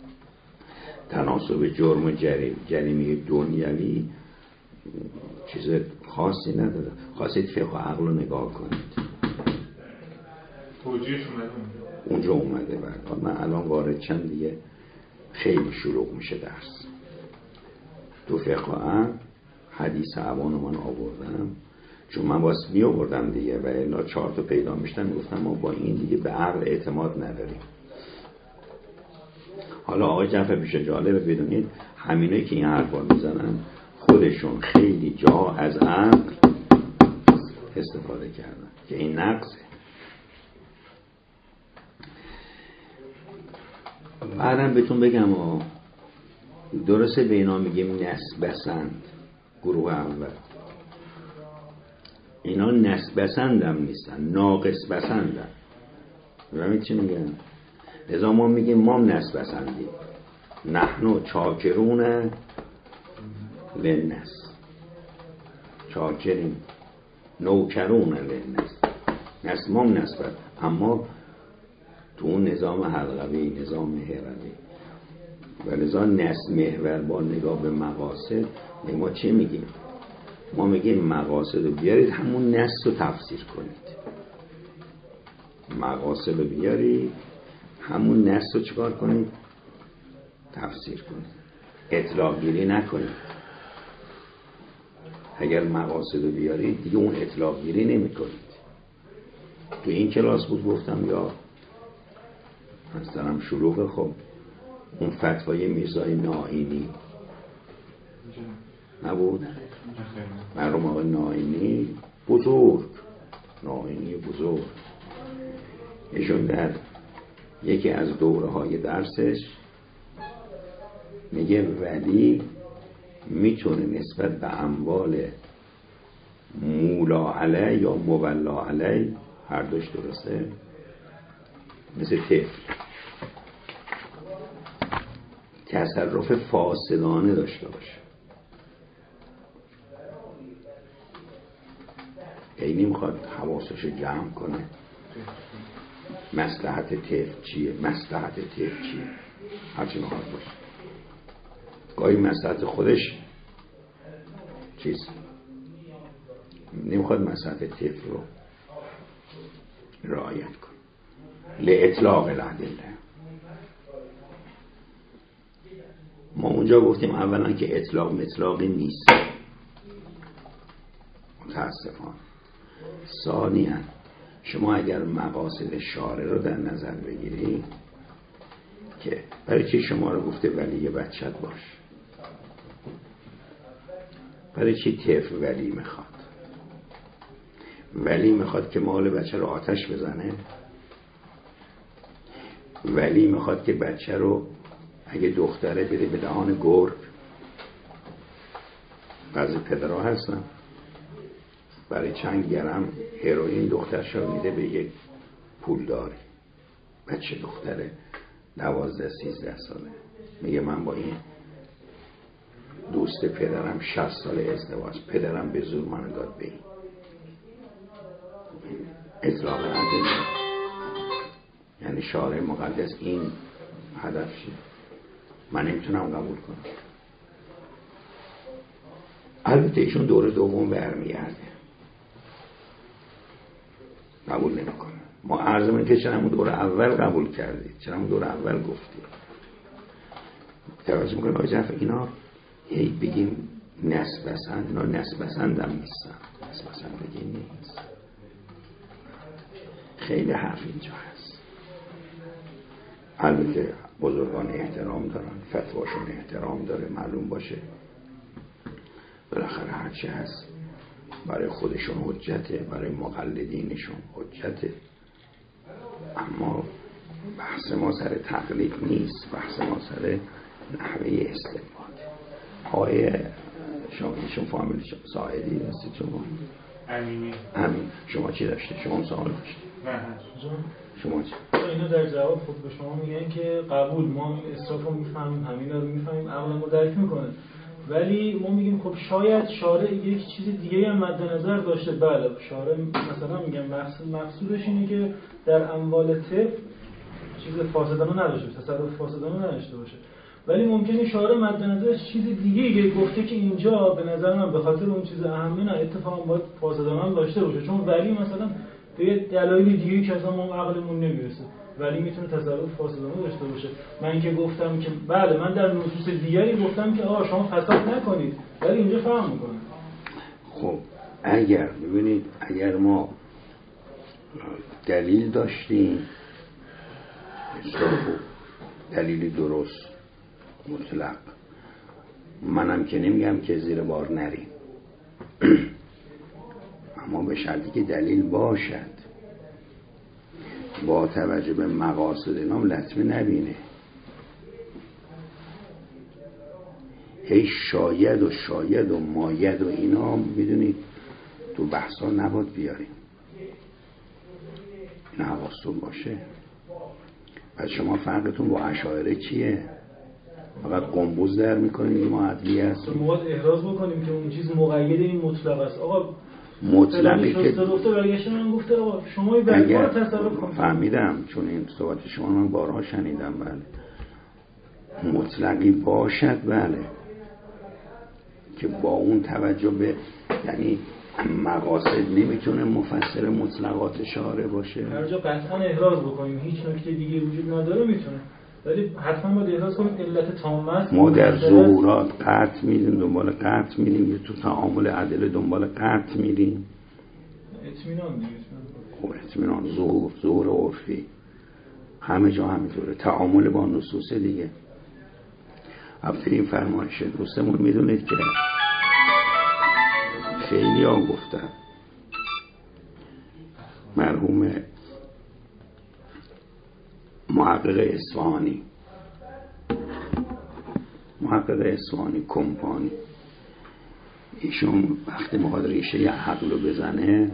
تناسب جرم و جریم جریمه دنیوی چیز خاصی نداره. خواستید فقه و عقل رو نگاه کنید، توجیهش اومده اونجا اومده. بعد من الان وارد چند دیگه خیلی شلوغ میشه درس. تو فقه و عقل حدیث عوان من آوردم چون من باز می آوردم دیگه و الا چهار تا پیدا میشتن، میگفتم ما با این دیگه به عقل اعتماد نداریم. حالا آقای جعفر بیشه جالبه بدونید همینایی که این حرفا میزنن خودشون خیلی جا از عقل استفاده کردن که این نقصه. بعدم بهتون بگم آه درسته به اینا میگیم نسبسند، گروه اول اینا نسبسند هم نیستن، ناقص بسندن. ببینید چی میگن؟ لذا ما میگیم ما نسبسندیم، نحنو چاکرون لنس، چاکرین نوکرون لنس، نسمام نسبت. اما تو اون نظام حلقوی، نظام هروی و لذا نسب محور با نگاه به مقاصد ما چی میگیم؟ ما میگیم مقاصد رو بیارید همون نص رو تفسیر کنید. مقاصد رو بیارید همون نص رو چکار کنید؟ تفسیر کنید. اطلاق گیری نکنید. اگر مقاصد رو بیارید دیگه اون اطلاق گیری نمی کنید. تو این کلاس بود گفتم یا از دارم شلوغ. خب اون فتوای میرزای نائینی نبود؟ مرحوم آقای نائینی بزرگ، نائینی بزرگ، ایشون در یکی از دوره های درسش میگه ولی میتونه نسبت به اموال مولا علی یا مولا علی، هر دوش درسته، مثل طفل تصرف فاسدانه داشته باشه. اینی میخواد حواسش جمع کنه مصلحت طفل چیه، مصلحت طفل چیه، هرچی میخواد باشه. گاهی مصلحت خودش چیز نمیخواد مصلحت طفل رو رعایت کنه. لإطلاق الادله. ما اونجا گفتیم اولا که اطلاق مطلاقی نیست متاسفانه. ثانیاً شما اگر مقاصد شارع رو در نظر بگیرید که برای چی شما رو گفته ولی بچت باش، برای چی طفل ولی میخواد؟ ولی میخواد که مال بچه رو آتش بزنه؟ ولی میخواد که بچه رو اگه دختره بده به دهان گرگ؟ بعضی پدرها هستن برای چند گرم هروئین دخترش رو میده به یک پولداری، بچه دختره دوازده سیزده ساله، میگه من با این دوست پدرم شصت ساله ازدواج، پدرم به زور من داد به این. اطلاق عدل یعنی شارع مقدس این هدف شد، من نمیتونم قبول کنم. البته ایشون دوره دوم برمیگرده قبول نمیکنه. ما عرض من که چرا همون دور اول قبول کردید، چرا همون دور اول گفتید. توجه میکنیم آقای جعفر اینا هی بگیم نسبسند، اینا نسبسند هم نیستن، نسبسند بگیم نیست. خیلی حرف اینجا هست. البته بزرگان احترام دارن، فتواشون احترام داره، معلوم باشه بالاخره هرچی هست برای خودشون حجته، برای مقلدینشون حجته. اما بحث ما سر تقلید نیست، بحث ما سر نحوه استنباط. آقای شما ایشون فامیل شما ساعدی هستید؟ شما امینی. امین. شما چی داشته؟ شما سوال داشته؟ شما چی؟ اینا در جواب خود به شما میگن که قبول، ما این اسراف رو میفهمیم، همینا رو میفهمیم، عقل ما درک میکنه، ولی ما میگیم خب شاید شارع یک چیز دیگه هم مد نظر داشته. بله شارع مثلا میگم مقصود مقصودش اینه که در اموال طفل چیز فاسدانه نداشته باشه، تصرف فاسدانه نداشته باشه، ولی ممکنه شارع مد نظرش چیز دیگه گفته که اینجا به نظر من به خاطر اون چیز اهمی نه اتفاقا باید فاسدانه هم داشته باشه، چون ولی مثلا به دلایل دیگه که اصلا ما عقلمون نمیرسه ولی میتونه تصرف فاسدانه داشته باشه. من که گفتم که بله من در نصوص دیگری گفتم که آقا شما فساد نکنید، ولی اینجا فهم میکنه. خب اگر ببینید اگر ما دلیل داشتیم دلیلی درست مطلق، منم که نمیگم که زیر بار نریم اما به شرطی که دلیل باشد با توجه به مقاصد نام لطمه نبینه. هی شاید و شاید و ماید و اینا میدونید تو بحثا نباید بیاریم، این حواستون باشه. پس شما فرقتون با اشاعره چیه؟ فقط قنبوز در میکنیم ما عدلی هستیم. ما باید احراز بکنیم که اون چیز مقید این مطلق است. آقا مطلقی که گفته برگشته من گفته آقا شما این برگاه رو تصرف کنید. فهمیدم چون این صحبت شما من بارها شنیدم. بله مطلقی باشد بله که با اون توجه به یعنی مقاصد نمیتونه مفسر مطلقات شارع باشه. هر جا قطعا احراز بکنیم هیچ نکته دیگه وجود نداره میتونه، ولی حتما باید احراز کنیم علت تامه است. ما در ظهورات قطع میدیم دنبال قطع میریم یا تو تعامل ادله دنبال قطع میریم؟ اطمینان دیگه. خب اطمینان ظهور ظهور عرفی همه جا همینطوره، تعامل با نصوص دیگه. البته این فرمایش دوستمون میدونید که خیلی ها گفتن، مرحوم محقق اصفهانی محقق اصفهانی کمپانی ایشون وقتی میخواد ریشه عقل رو بزنه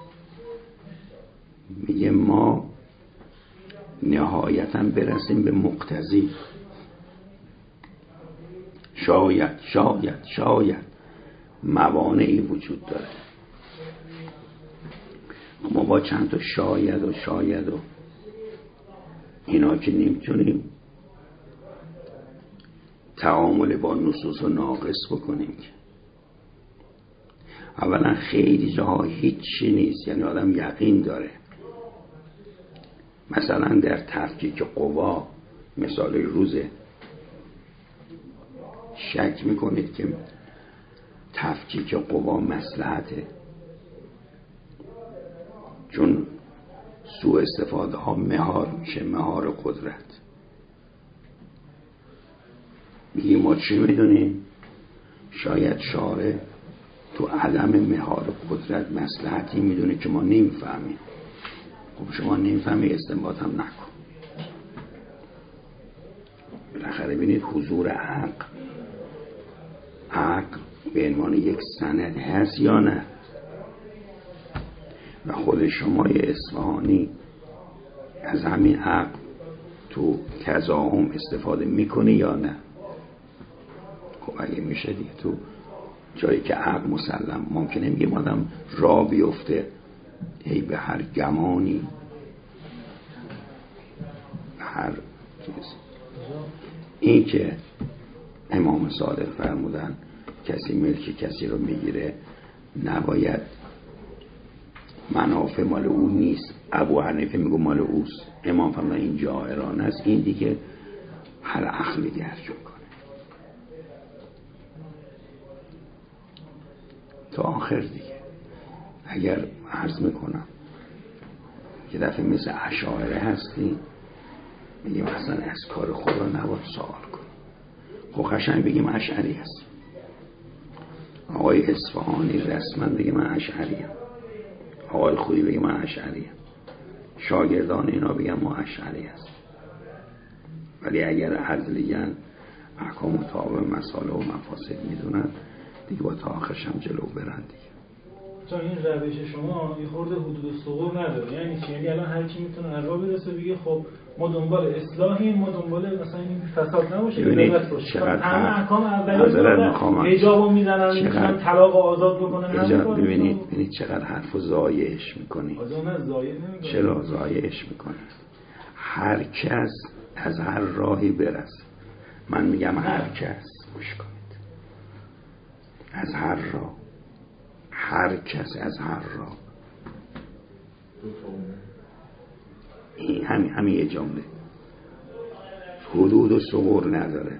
میگه ما نهایتا برسیم به مقتضی، شاید شاید شاید موانعی وجود داره. ما با چند تا شاید و شاید و اینا که نمیتونیم تعامل با نصوص رو ناقص بکنیم که اولا خیلی جاها هیچی نیست، یعنی آدم یقین داره. مثلا در تفکیک قوا مثال روزه شک میکنید که تفکیک قوا مصلحته چون سوء استفاده ها مهار میشه، مهار قدرت. میگیم ما چی میدونیم؟ شاید شارع تو عدم مهار قدرت مصلحتی میدونه که ما نمیفهمیم. خب شما نمیفهمی استنباط هم نکن. بالاخره ببینید حضور عقل عقل به عنوان یک سند هست یا نه؟ و خود شمای اصفهانی از همین عقل تو تضاهم استفاده میکنه یا نه؟ خب اگه میشه دیگه تو جایی که عقل مسلم ممکنه میگه آدم را بیفته ای به هر گمانی به هر چیز. این که امام صادق فرمودن کسی ملک کسی رو میگیره نباید منافع مال او نیست، ابو حنیفه میگه مال اوست، امام فرمودن این جائرانه است، این دیگه هر عقلی درجو کنه تا آخر دیگه. اگر عرض میکنم یه دفعه مثل اشاعره هستی میگیم اصلا از کار خدا نباید سوال کن، خب قشنگ بگیم اشعری هست. آقای اصفهانی رسما بگه من اشعری ام، آقای خویی بگه من اشعری ام، شاگردان اینا بگم ما اشعری هست. ولی اگر عدلیان احکام و تابع مسائل و مفاسد میدونن دیگه با تا آخرش هم جلو برن دیگه. چون این روش شما یه خورده حدود و ثغور نداره. یعنی چی؟ یعنی الان هر کی میتونه اروا برسه بگه خب ما دنبال اصلاحیم، ما دنبال مثلا این فساد نباشه، عدالت باشه. همه احکام اولیه حجابو میزنن، میتونن طلاق آزاد بکنن. همین ببینید ببینید چقدر حرفو ضایعش میکنی. آدم ضایع نمیکنه. چرا ضایعش میکنی؟ هر کس از هر راهی برسه. من میگم هر کس، گوش کنید، از هر راه، هر کس از هر راه. این همین همین یه جمله، حدود و ثغور نداره.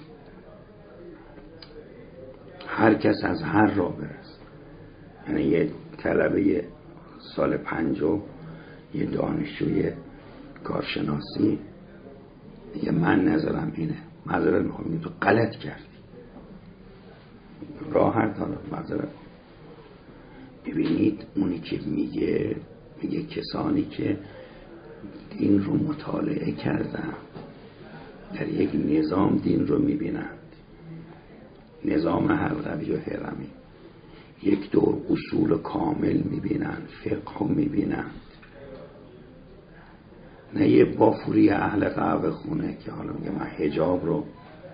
هر کس از هر راه برسه. یعنی یه طلبه سال پنجم، یه دانشجوی کارشناسی، یه من نظرم اینه، معذرت میخوام، تو غلط کردی، راحت حالا معذرت. ببینید اونی که میگه میگه کسانی که دین رو مطالعه کردن، در یک نظام دین رو میبینند، نظام حلقوی و هرمی، یک دور اصول کامل میبینند، فقه رو میبینند، نه یه بافوری اهل قهوه خونه که حالا میگه من حجاب رو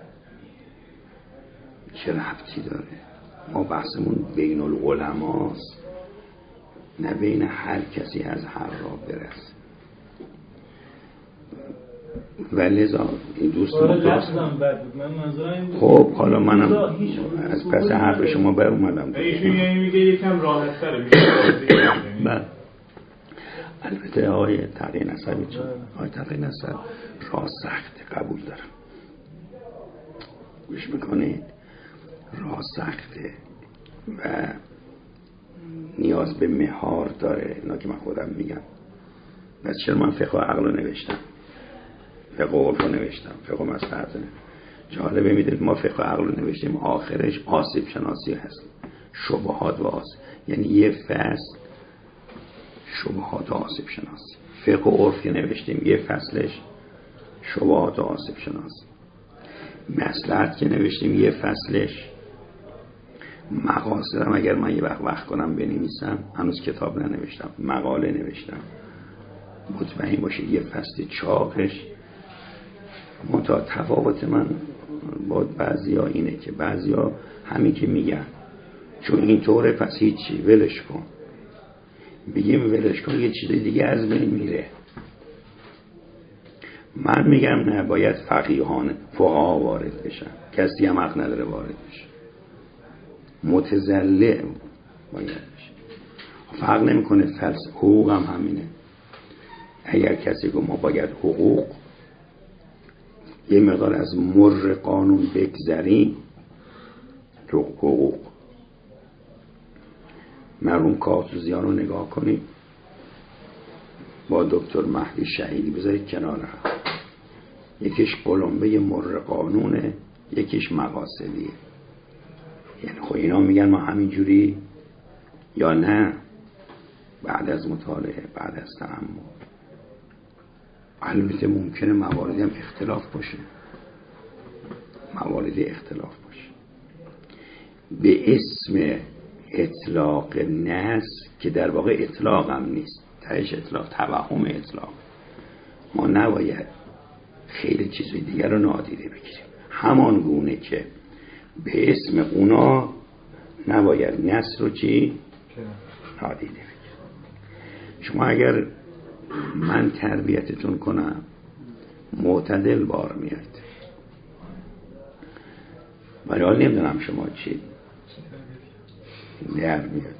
چه ربطی داره. ما بحثمون بین العلماست، نه بین هر کسی از هر راه برسه. و لذا این دوست خب حالا منم از پس حرف شما بر اومدم. ایشون یعنی میگه یکم راحت تره میشه. البته آقای تقی نسبی چون آقای تقی نسب راه سخت قبول دارم، گوش میکنید، راه سخته و نیاز به مهار داره. اینا که من خودم میگم. بس چرا من فقه و عقل رو نوشتم، فقه و عرف رو نوشتم، فقه و مصلحت. جالبه میدونید ما فقه و عقل رو نوشتیم، آخرش آسیب شناسی هست، شبهات و آسیب، یعنی یه فصل شبهات و آسیب شناسی. فقه و عرف که نوشتیم یه فصلش شبهات و آسیب شناسی. مصلحت که نوشتیم یه فصلش مقاصدم. اگر من یه وقت وقت کنم بنویسم، هنوز کتاب ننوشتم، مقاله نوشتم، مطمئن باشید یه فصل چاقش. منتها تفاوت من با بعضی ها اینه که بعضی ها همین که میگن چون اینطوره پس هیچی ولش کن، بگیم ولش کن یه چیز دیگه از بین میره. من میگم نه، باید فقیهان فقها وارد بشن، کسی هم حق نداره وارد بشه، متزلع باید بشه. فرق نمیکنه فلسفه، حقوق هم همینه. اگر کسی که ما باید حقوق یه مقدار از مر قانون بگذریم، تو حقوق مرحوم کاووزیان رو نگاه کنید با دکتر مهدی شهیدی بذارید کنار هم، یکیش قلمبه مر قانونه، یکیش مقاصدیه. یعنی خب اینا میگن ما همینجوری یا نه؟ بعد از مطالعه، بعد از تأمل. البته ممکنه مواردی هم اختلاف باشه، مواردی اختلاف باشه به اسم اطلاق نص که در واقع اطلاق هم نیست، تهش اطلاق توهم اطلاق. ما نباید خیلی چیزی دیگر رو نادیده بگیریم، همان گونه که به اسم اونا نباید نص رو چی نادیده بگیریم. شما اگر من تربیتتون کنم معتدل بار میاد، ولی حال نمیدونم شما چی در میاد.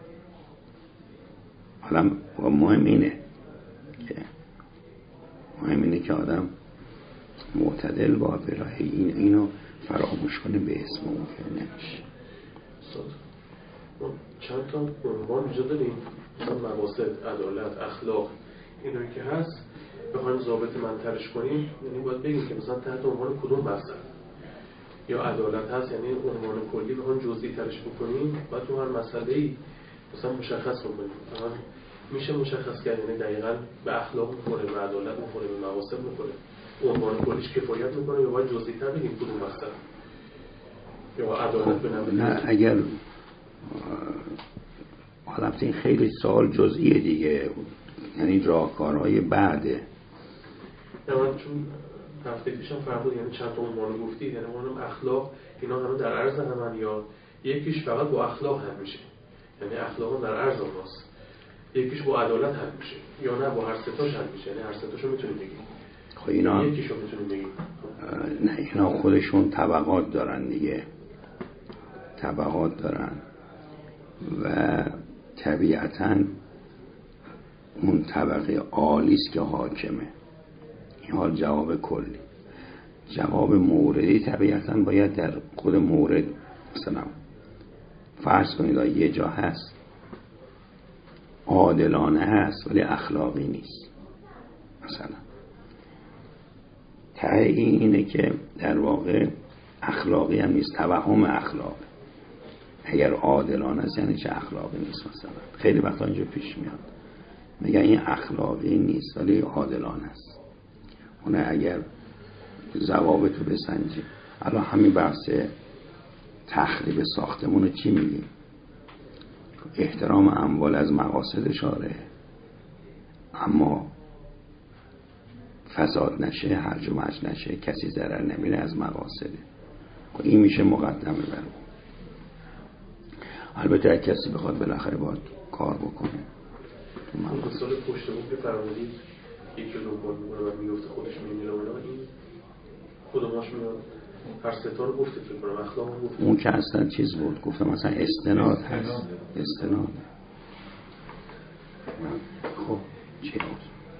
حالا مهم اینه که مهم اینه که آدم معتدل بار براه این اینو فراموش کنه به اسم اون که نمیشه. چند تا عنوان اینجا داریم، مثلا مقاصد، عدالت، اخلاق، اینایی که هست بخوایم ضابط منترش کنیم، یعنی باید بگیم که مثلا تحت عنوان کدوم بحث یا عدالت هست، یعنی عنوان کلی بخوایم جزئی ترش بکنیم، باید تو هر مسئله‌ای مثلا مشخص بکنیم. مثلا میشه مشخص کرد یعنی دقیقاً به اخلاق میخوره، به عدالت میخوره، به مقاصد میخوره، عنوان کلیش کفایت میکنه یا باید جزئی تر بگیم کدوم بحث یا عدالت به نظر. نه، اگر البته این خیلی سوال جزئیه دیگه، یعنی راهکارهای بعده. من چون هفته پیشم فرمود یعنی چند تا عنوان گفتید، یعنی عنوان اخلاق اینا همه در عرض همن یا یکیش فقط با اخلاق حل میشه، یعنی اخلاق در عرض اوناست، یکیش با عدالت حل میشه یا نه با هر سه تاش حل میشه، یعنی هر سه تاشو میتونید بگید. خب اینا یکیشو میتونید بگید. نه اینا خودشون طبقات دارن دیگه، طبقات دارن و طبیعتاً اون طبقه عالی است که حاکمه. این حال جواب کلی. جواب موردی طبیعتاً باید در خود مورد، مثلا فرض کنید یه جا هست عادلانه هست ولی اخلاقی نیست، مثلا ته این اینه که در واقع اخلاقی هم نیست، توهم اخلاقی. اگر عادلانه است یعنی چه اخلاقی نیست. مثلا خیلی وقتا اینجا پیش میاد میگن این اخلاقی نیست ولی عادلانه است. اونه اگر ضوابطو بسنجیم، الان همین بحث تخریب ساختمون چی میگیم؟ احترام اموال از مقاصد شارع، اما فساد نشه، هرج و مرج نشه، کسی ضرر نمیره از مقاصده. این میشه مقدمه بر اون. البته اگه کسی بخواد بالاخره باید کار بکنه. اون مثال پشت بود که فرمودید یکی رو دنبال میکنه و میفته خودش میمیره، ولی این خودماش میاد هر ستا رو گفته فکر کنم اخلاق رو گفته. اون که اصلا چیز بود، گفتم مثلا استناد هست، استناد. خب چی بود؟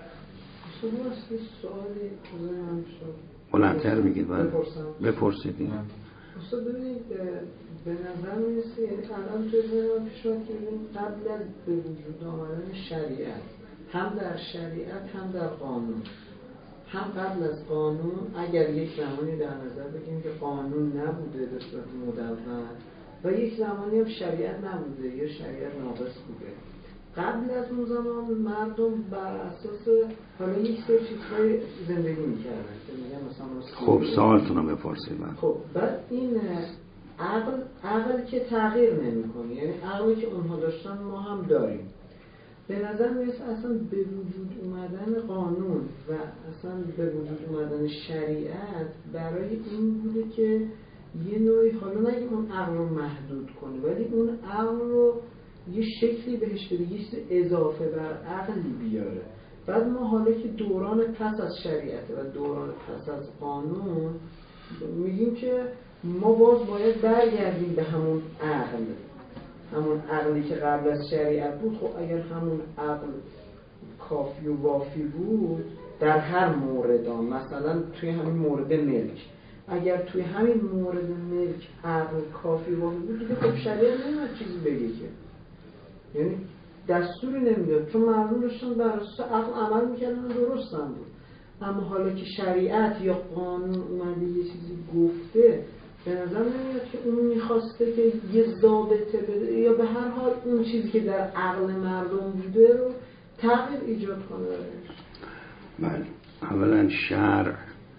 شما سوالی بزنم شد بلندتر بگید باید بپرسید. اصلا ببینید به نظر میرسه، یعنی الان توی ذهنم پیش اومد که قبل از به وجود آمدن شریعت، هم در شریعت هم در قانون، هم قبل از قانون اگر یک زمانی در نظر بگیریم که قانون نبوده به صورت مدون و یک زمانی هم شریعت نبوده یا شریعت ناقص بوده، قبل از اون زمان مردم بر اساس حالا یک سری چیزهای زندگی میکردن که میگن مثلا خب سوالتون رو بپرسید. خب بعد این عقل عقل که تغییر نمیکنه، یعنی عقلی که اونها داشتن ما هم داریم. به نظر میرسه اصلا به وجود اومدن قانون و اصلا به وجود اومدن شریعت برای این بوده که یه نوعی، حالا نگه اون عقل رو محدود کنه ولی اون عقل رو یه شکلی بهش بده، یه چیز اضافه بر عقلی بیاره. بعد ما حالا که دوران پس از شریعت و دوران پس از قانون میگیم که ما باز باید برگردیم به همون عقل، همون عقلی که قبل از شریعت بود. خب اگر همون عقل کافی و وافی بود در هر مورد، مثلا توی همین مورد ملک، اگر توی همین مورد ملک عقل کافی و وافی بود دیگه خب شریعت نمیاد چیزی بگه که، یعنی دستوری نمیداد، چون مردم داشتن بر اساس عقل عمل میکردن و درست هم بود. اما حالا که شریعت یا قانون اومده یه چیزی گفته، به نظر نمیاد که اون میخواسته که یه ضابطه بده یا به هر حال اون چیزی که در عقل مردم بوده رو تغییر ایجاد کنه. بله، اولا شرع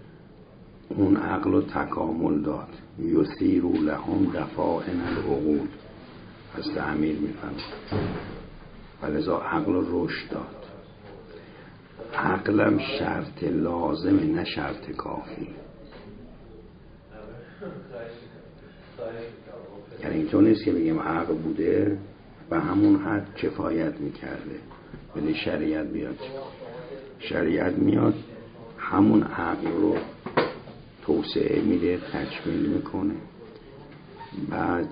اون عقل رو تکامل داد، یثیر لهم دفائن العقول، از تعمیر میفهم، ولذا عقل رو رشد داد. عقلم شرط لازمه نه شرط کافی. یعنی اینطور نیست که بگیم عقل بوده و همون حد کفایت میکرده ولی شریعت بیاد. شریعت میاد همون عقل رو توسعه میده، تکمیل میکنه، بعد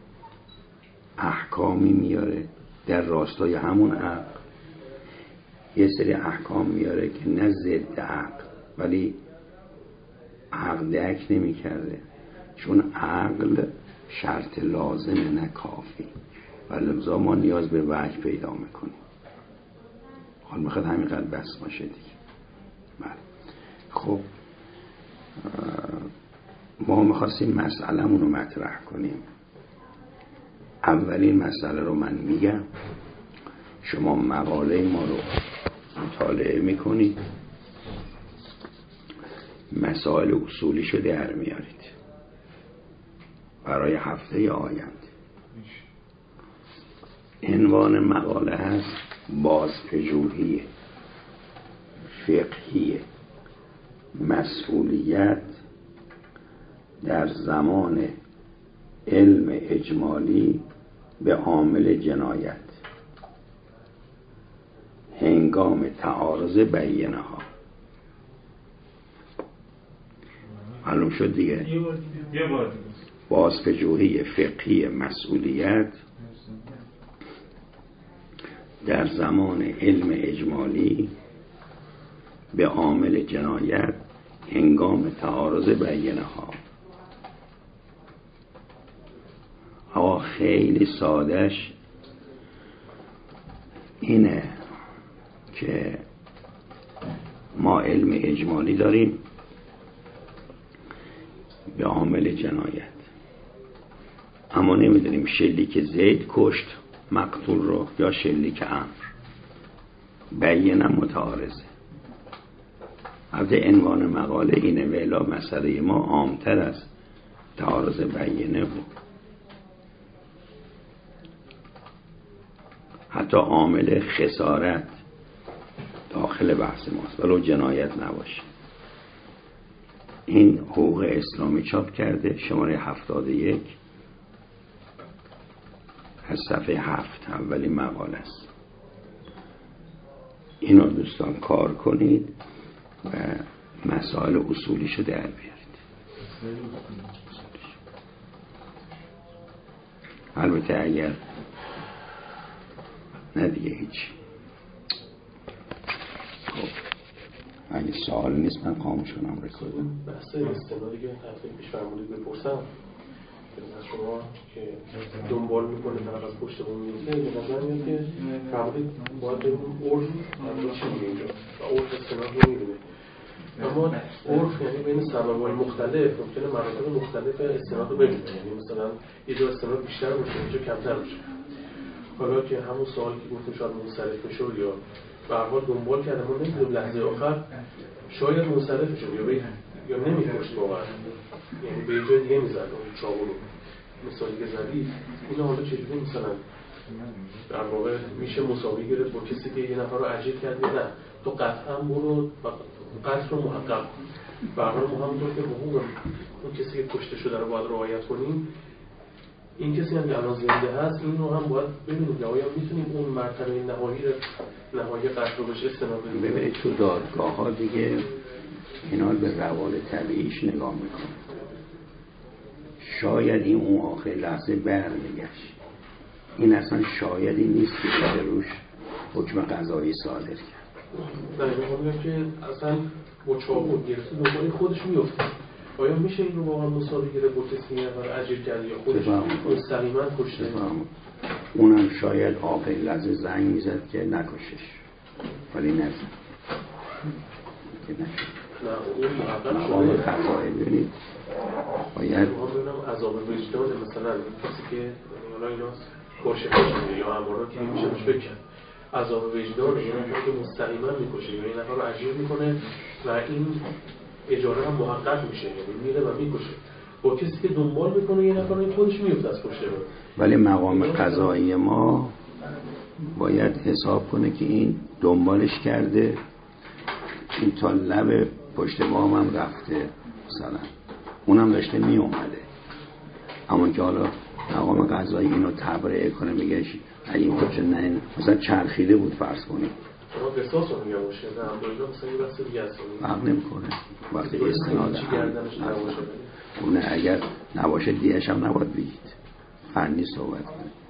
احکامی میاره در راستای همون عقل، یه سری احکام میاره که نه ضد عقل ولی عقل درک نمی کرده، چون عقل شرط لازمه نه کافی، ولی ما نیاز به وحی پیدا میکنیم. حال میخواد همینقدر بس باشه دیگه. بله. خب ما میخواستیم مسئله‌مون رو مطرح کنیم. اولین مسئله رو من میگم، شما مقاله ما رو مطالعه میکنید، مسائل اصولیشو در میارید برای هفته آینده. عنوان مقاله هست بازپژوهی فقهی مسئولیت در زمان علم اجمالی به عامل جنایت هنگام تعارض بیانه ها. معلوم شد دیگه؟ یه بار بازپژوهی فقهی مسئولیت در زمان علم اجمالی به عامل جنایت هنگام تعارض بیانه ها. آقا خیلی سادش اینه که ما علم اجمالی داریم به عامل جنایت، اما نمیدونیم شلیک زید کشت مقتول رو یا شلیک امر. بیانه متعارضه. البته عنوان مقاله اینه، ولی مسئله ما عامتر از تعارض بیانه بود. حتی عامل خسارت داخل بحث ماست ولو جنایت نباشه. این حقوق اسلامی چاپ کرده، شماره هفتاد و یک از صفحه هفت، اولین مقاله است. اینو دوستان کار کنید و مسائل اصولیشو در بیارید. البته اگر نه دیگه هیچ، خب اگه سوال نیست من خاموش کنم رکورد. بحث استنادی که هفته پیش فرمودید بپرسم از شما که دنبال میکنه طرف از پشت اون میزه، به نظر میاد که فرمودید باید به اون عرف همون چی میگه اینجا و عرف استناد رو میدونه، اما عرف یعنی بین سبب‌های مختلف ممکنه مراتب مختلف استناد رو ببینه، یعنی مثلا یه جا استناد بیشتر باشه یه جا کمتر باشه. حالا که همون سوالی که گفتیم شاید منصرف بشه یا به هر حال دنبال کرده، ما نمیدونیم لحظه آخر شاید منصرف بشه یا به یا نمی‌کشت واقعا، یعنی به جای دیگه میزد اون چاقو رو. مثالی که زدی اینا حالا چجوری مثلا در واقع میشه مساوی گرفت با کسی که یه نفر رو اجیر کرد یا نه؟ تو قطعا برو قتل رو محقق کن. به هر حال ما همونطور که حقوق اون کسی که کشته شده رو باید رعایت کنیم، این کسی هم که الان زنده هست این رو هم باید ببینیم که آیا میتونیم اون مرتبه نهایی نهایی قتل رو بهش استناد بدیم. ببینید تو دادگاه ها دیگه اینا به روال طبیعیش نگاه میکنه. شاید این اون آخر لحظه برمیگشت، این اصلا شایدی نیست که شده روش حکم قضایی صادر کرد. نه این میگم که اصلا با چاقو گرفته دنبال خودش میفته. آیا میشه این رو واقعا مساوی گرفت با کسی که نفر اجیر کرده یا خودش مستقیما کشته؟ اونم شاید آخر لحظه زنگ میزد که نکشش، ولی نزد که نشد. نه اون محقق مقام شده قضایی ببینید باید ما ببینم عذاب وجدان مثلا کسی که حالا اینا کشه کشه یا امارات میشه بهش بکن عذاب وجدان یعنی که مستقیما میکشه یا این نفر رو اجیر میکنه و این اجاره هم محقق میشه، یعنی میره و میکشه. با کسی که دنبال میکنه یه نفر خودش میفته از کشته رو. ولی مقام قضایی ما باید حساب کنه که این دنبالش کرده، این تا لب پشت بام هم رفته مثلا اونم داشته می اومده، اما که حالا مقام قضایی اینو تبرئه کنه بگه اگه این کچه نه مثلا چرخیده بود فرض کنید شما قصاص رو میگه باشه نه عبدالله مثلا یه بحث دیگه است فرق نمی کنه وقتی استناد هم اونه اگر نباشه دیگه هم نباید بگید فنی صحبت کنید.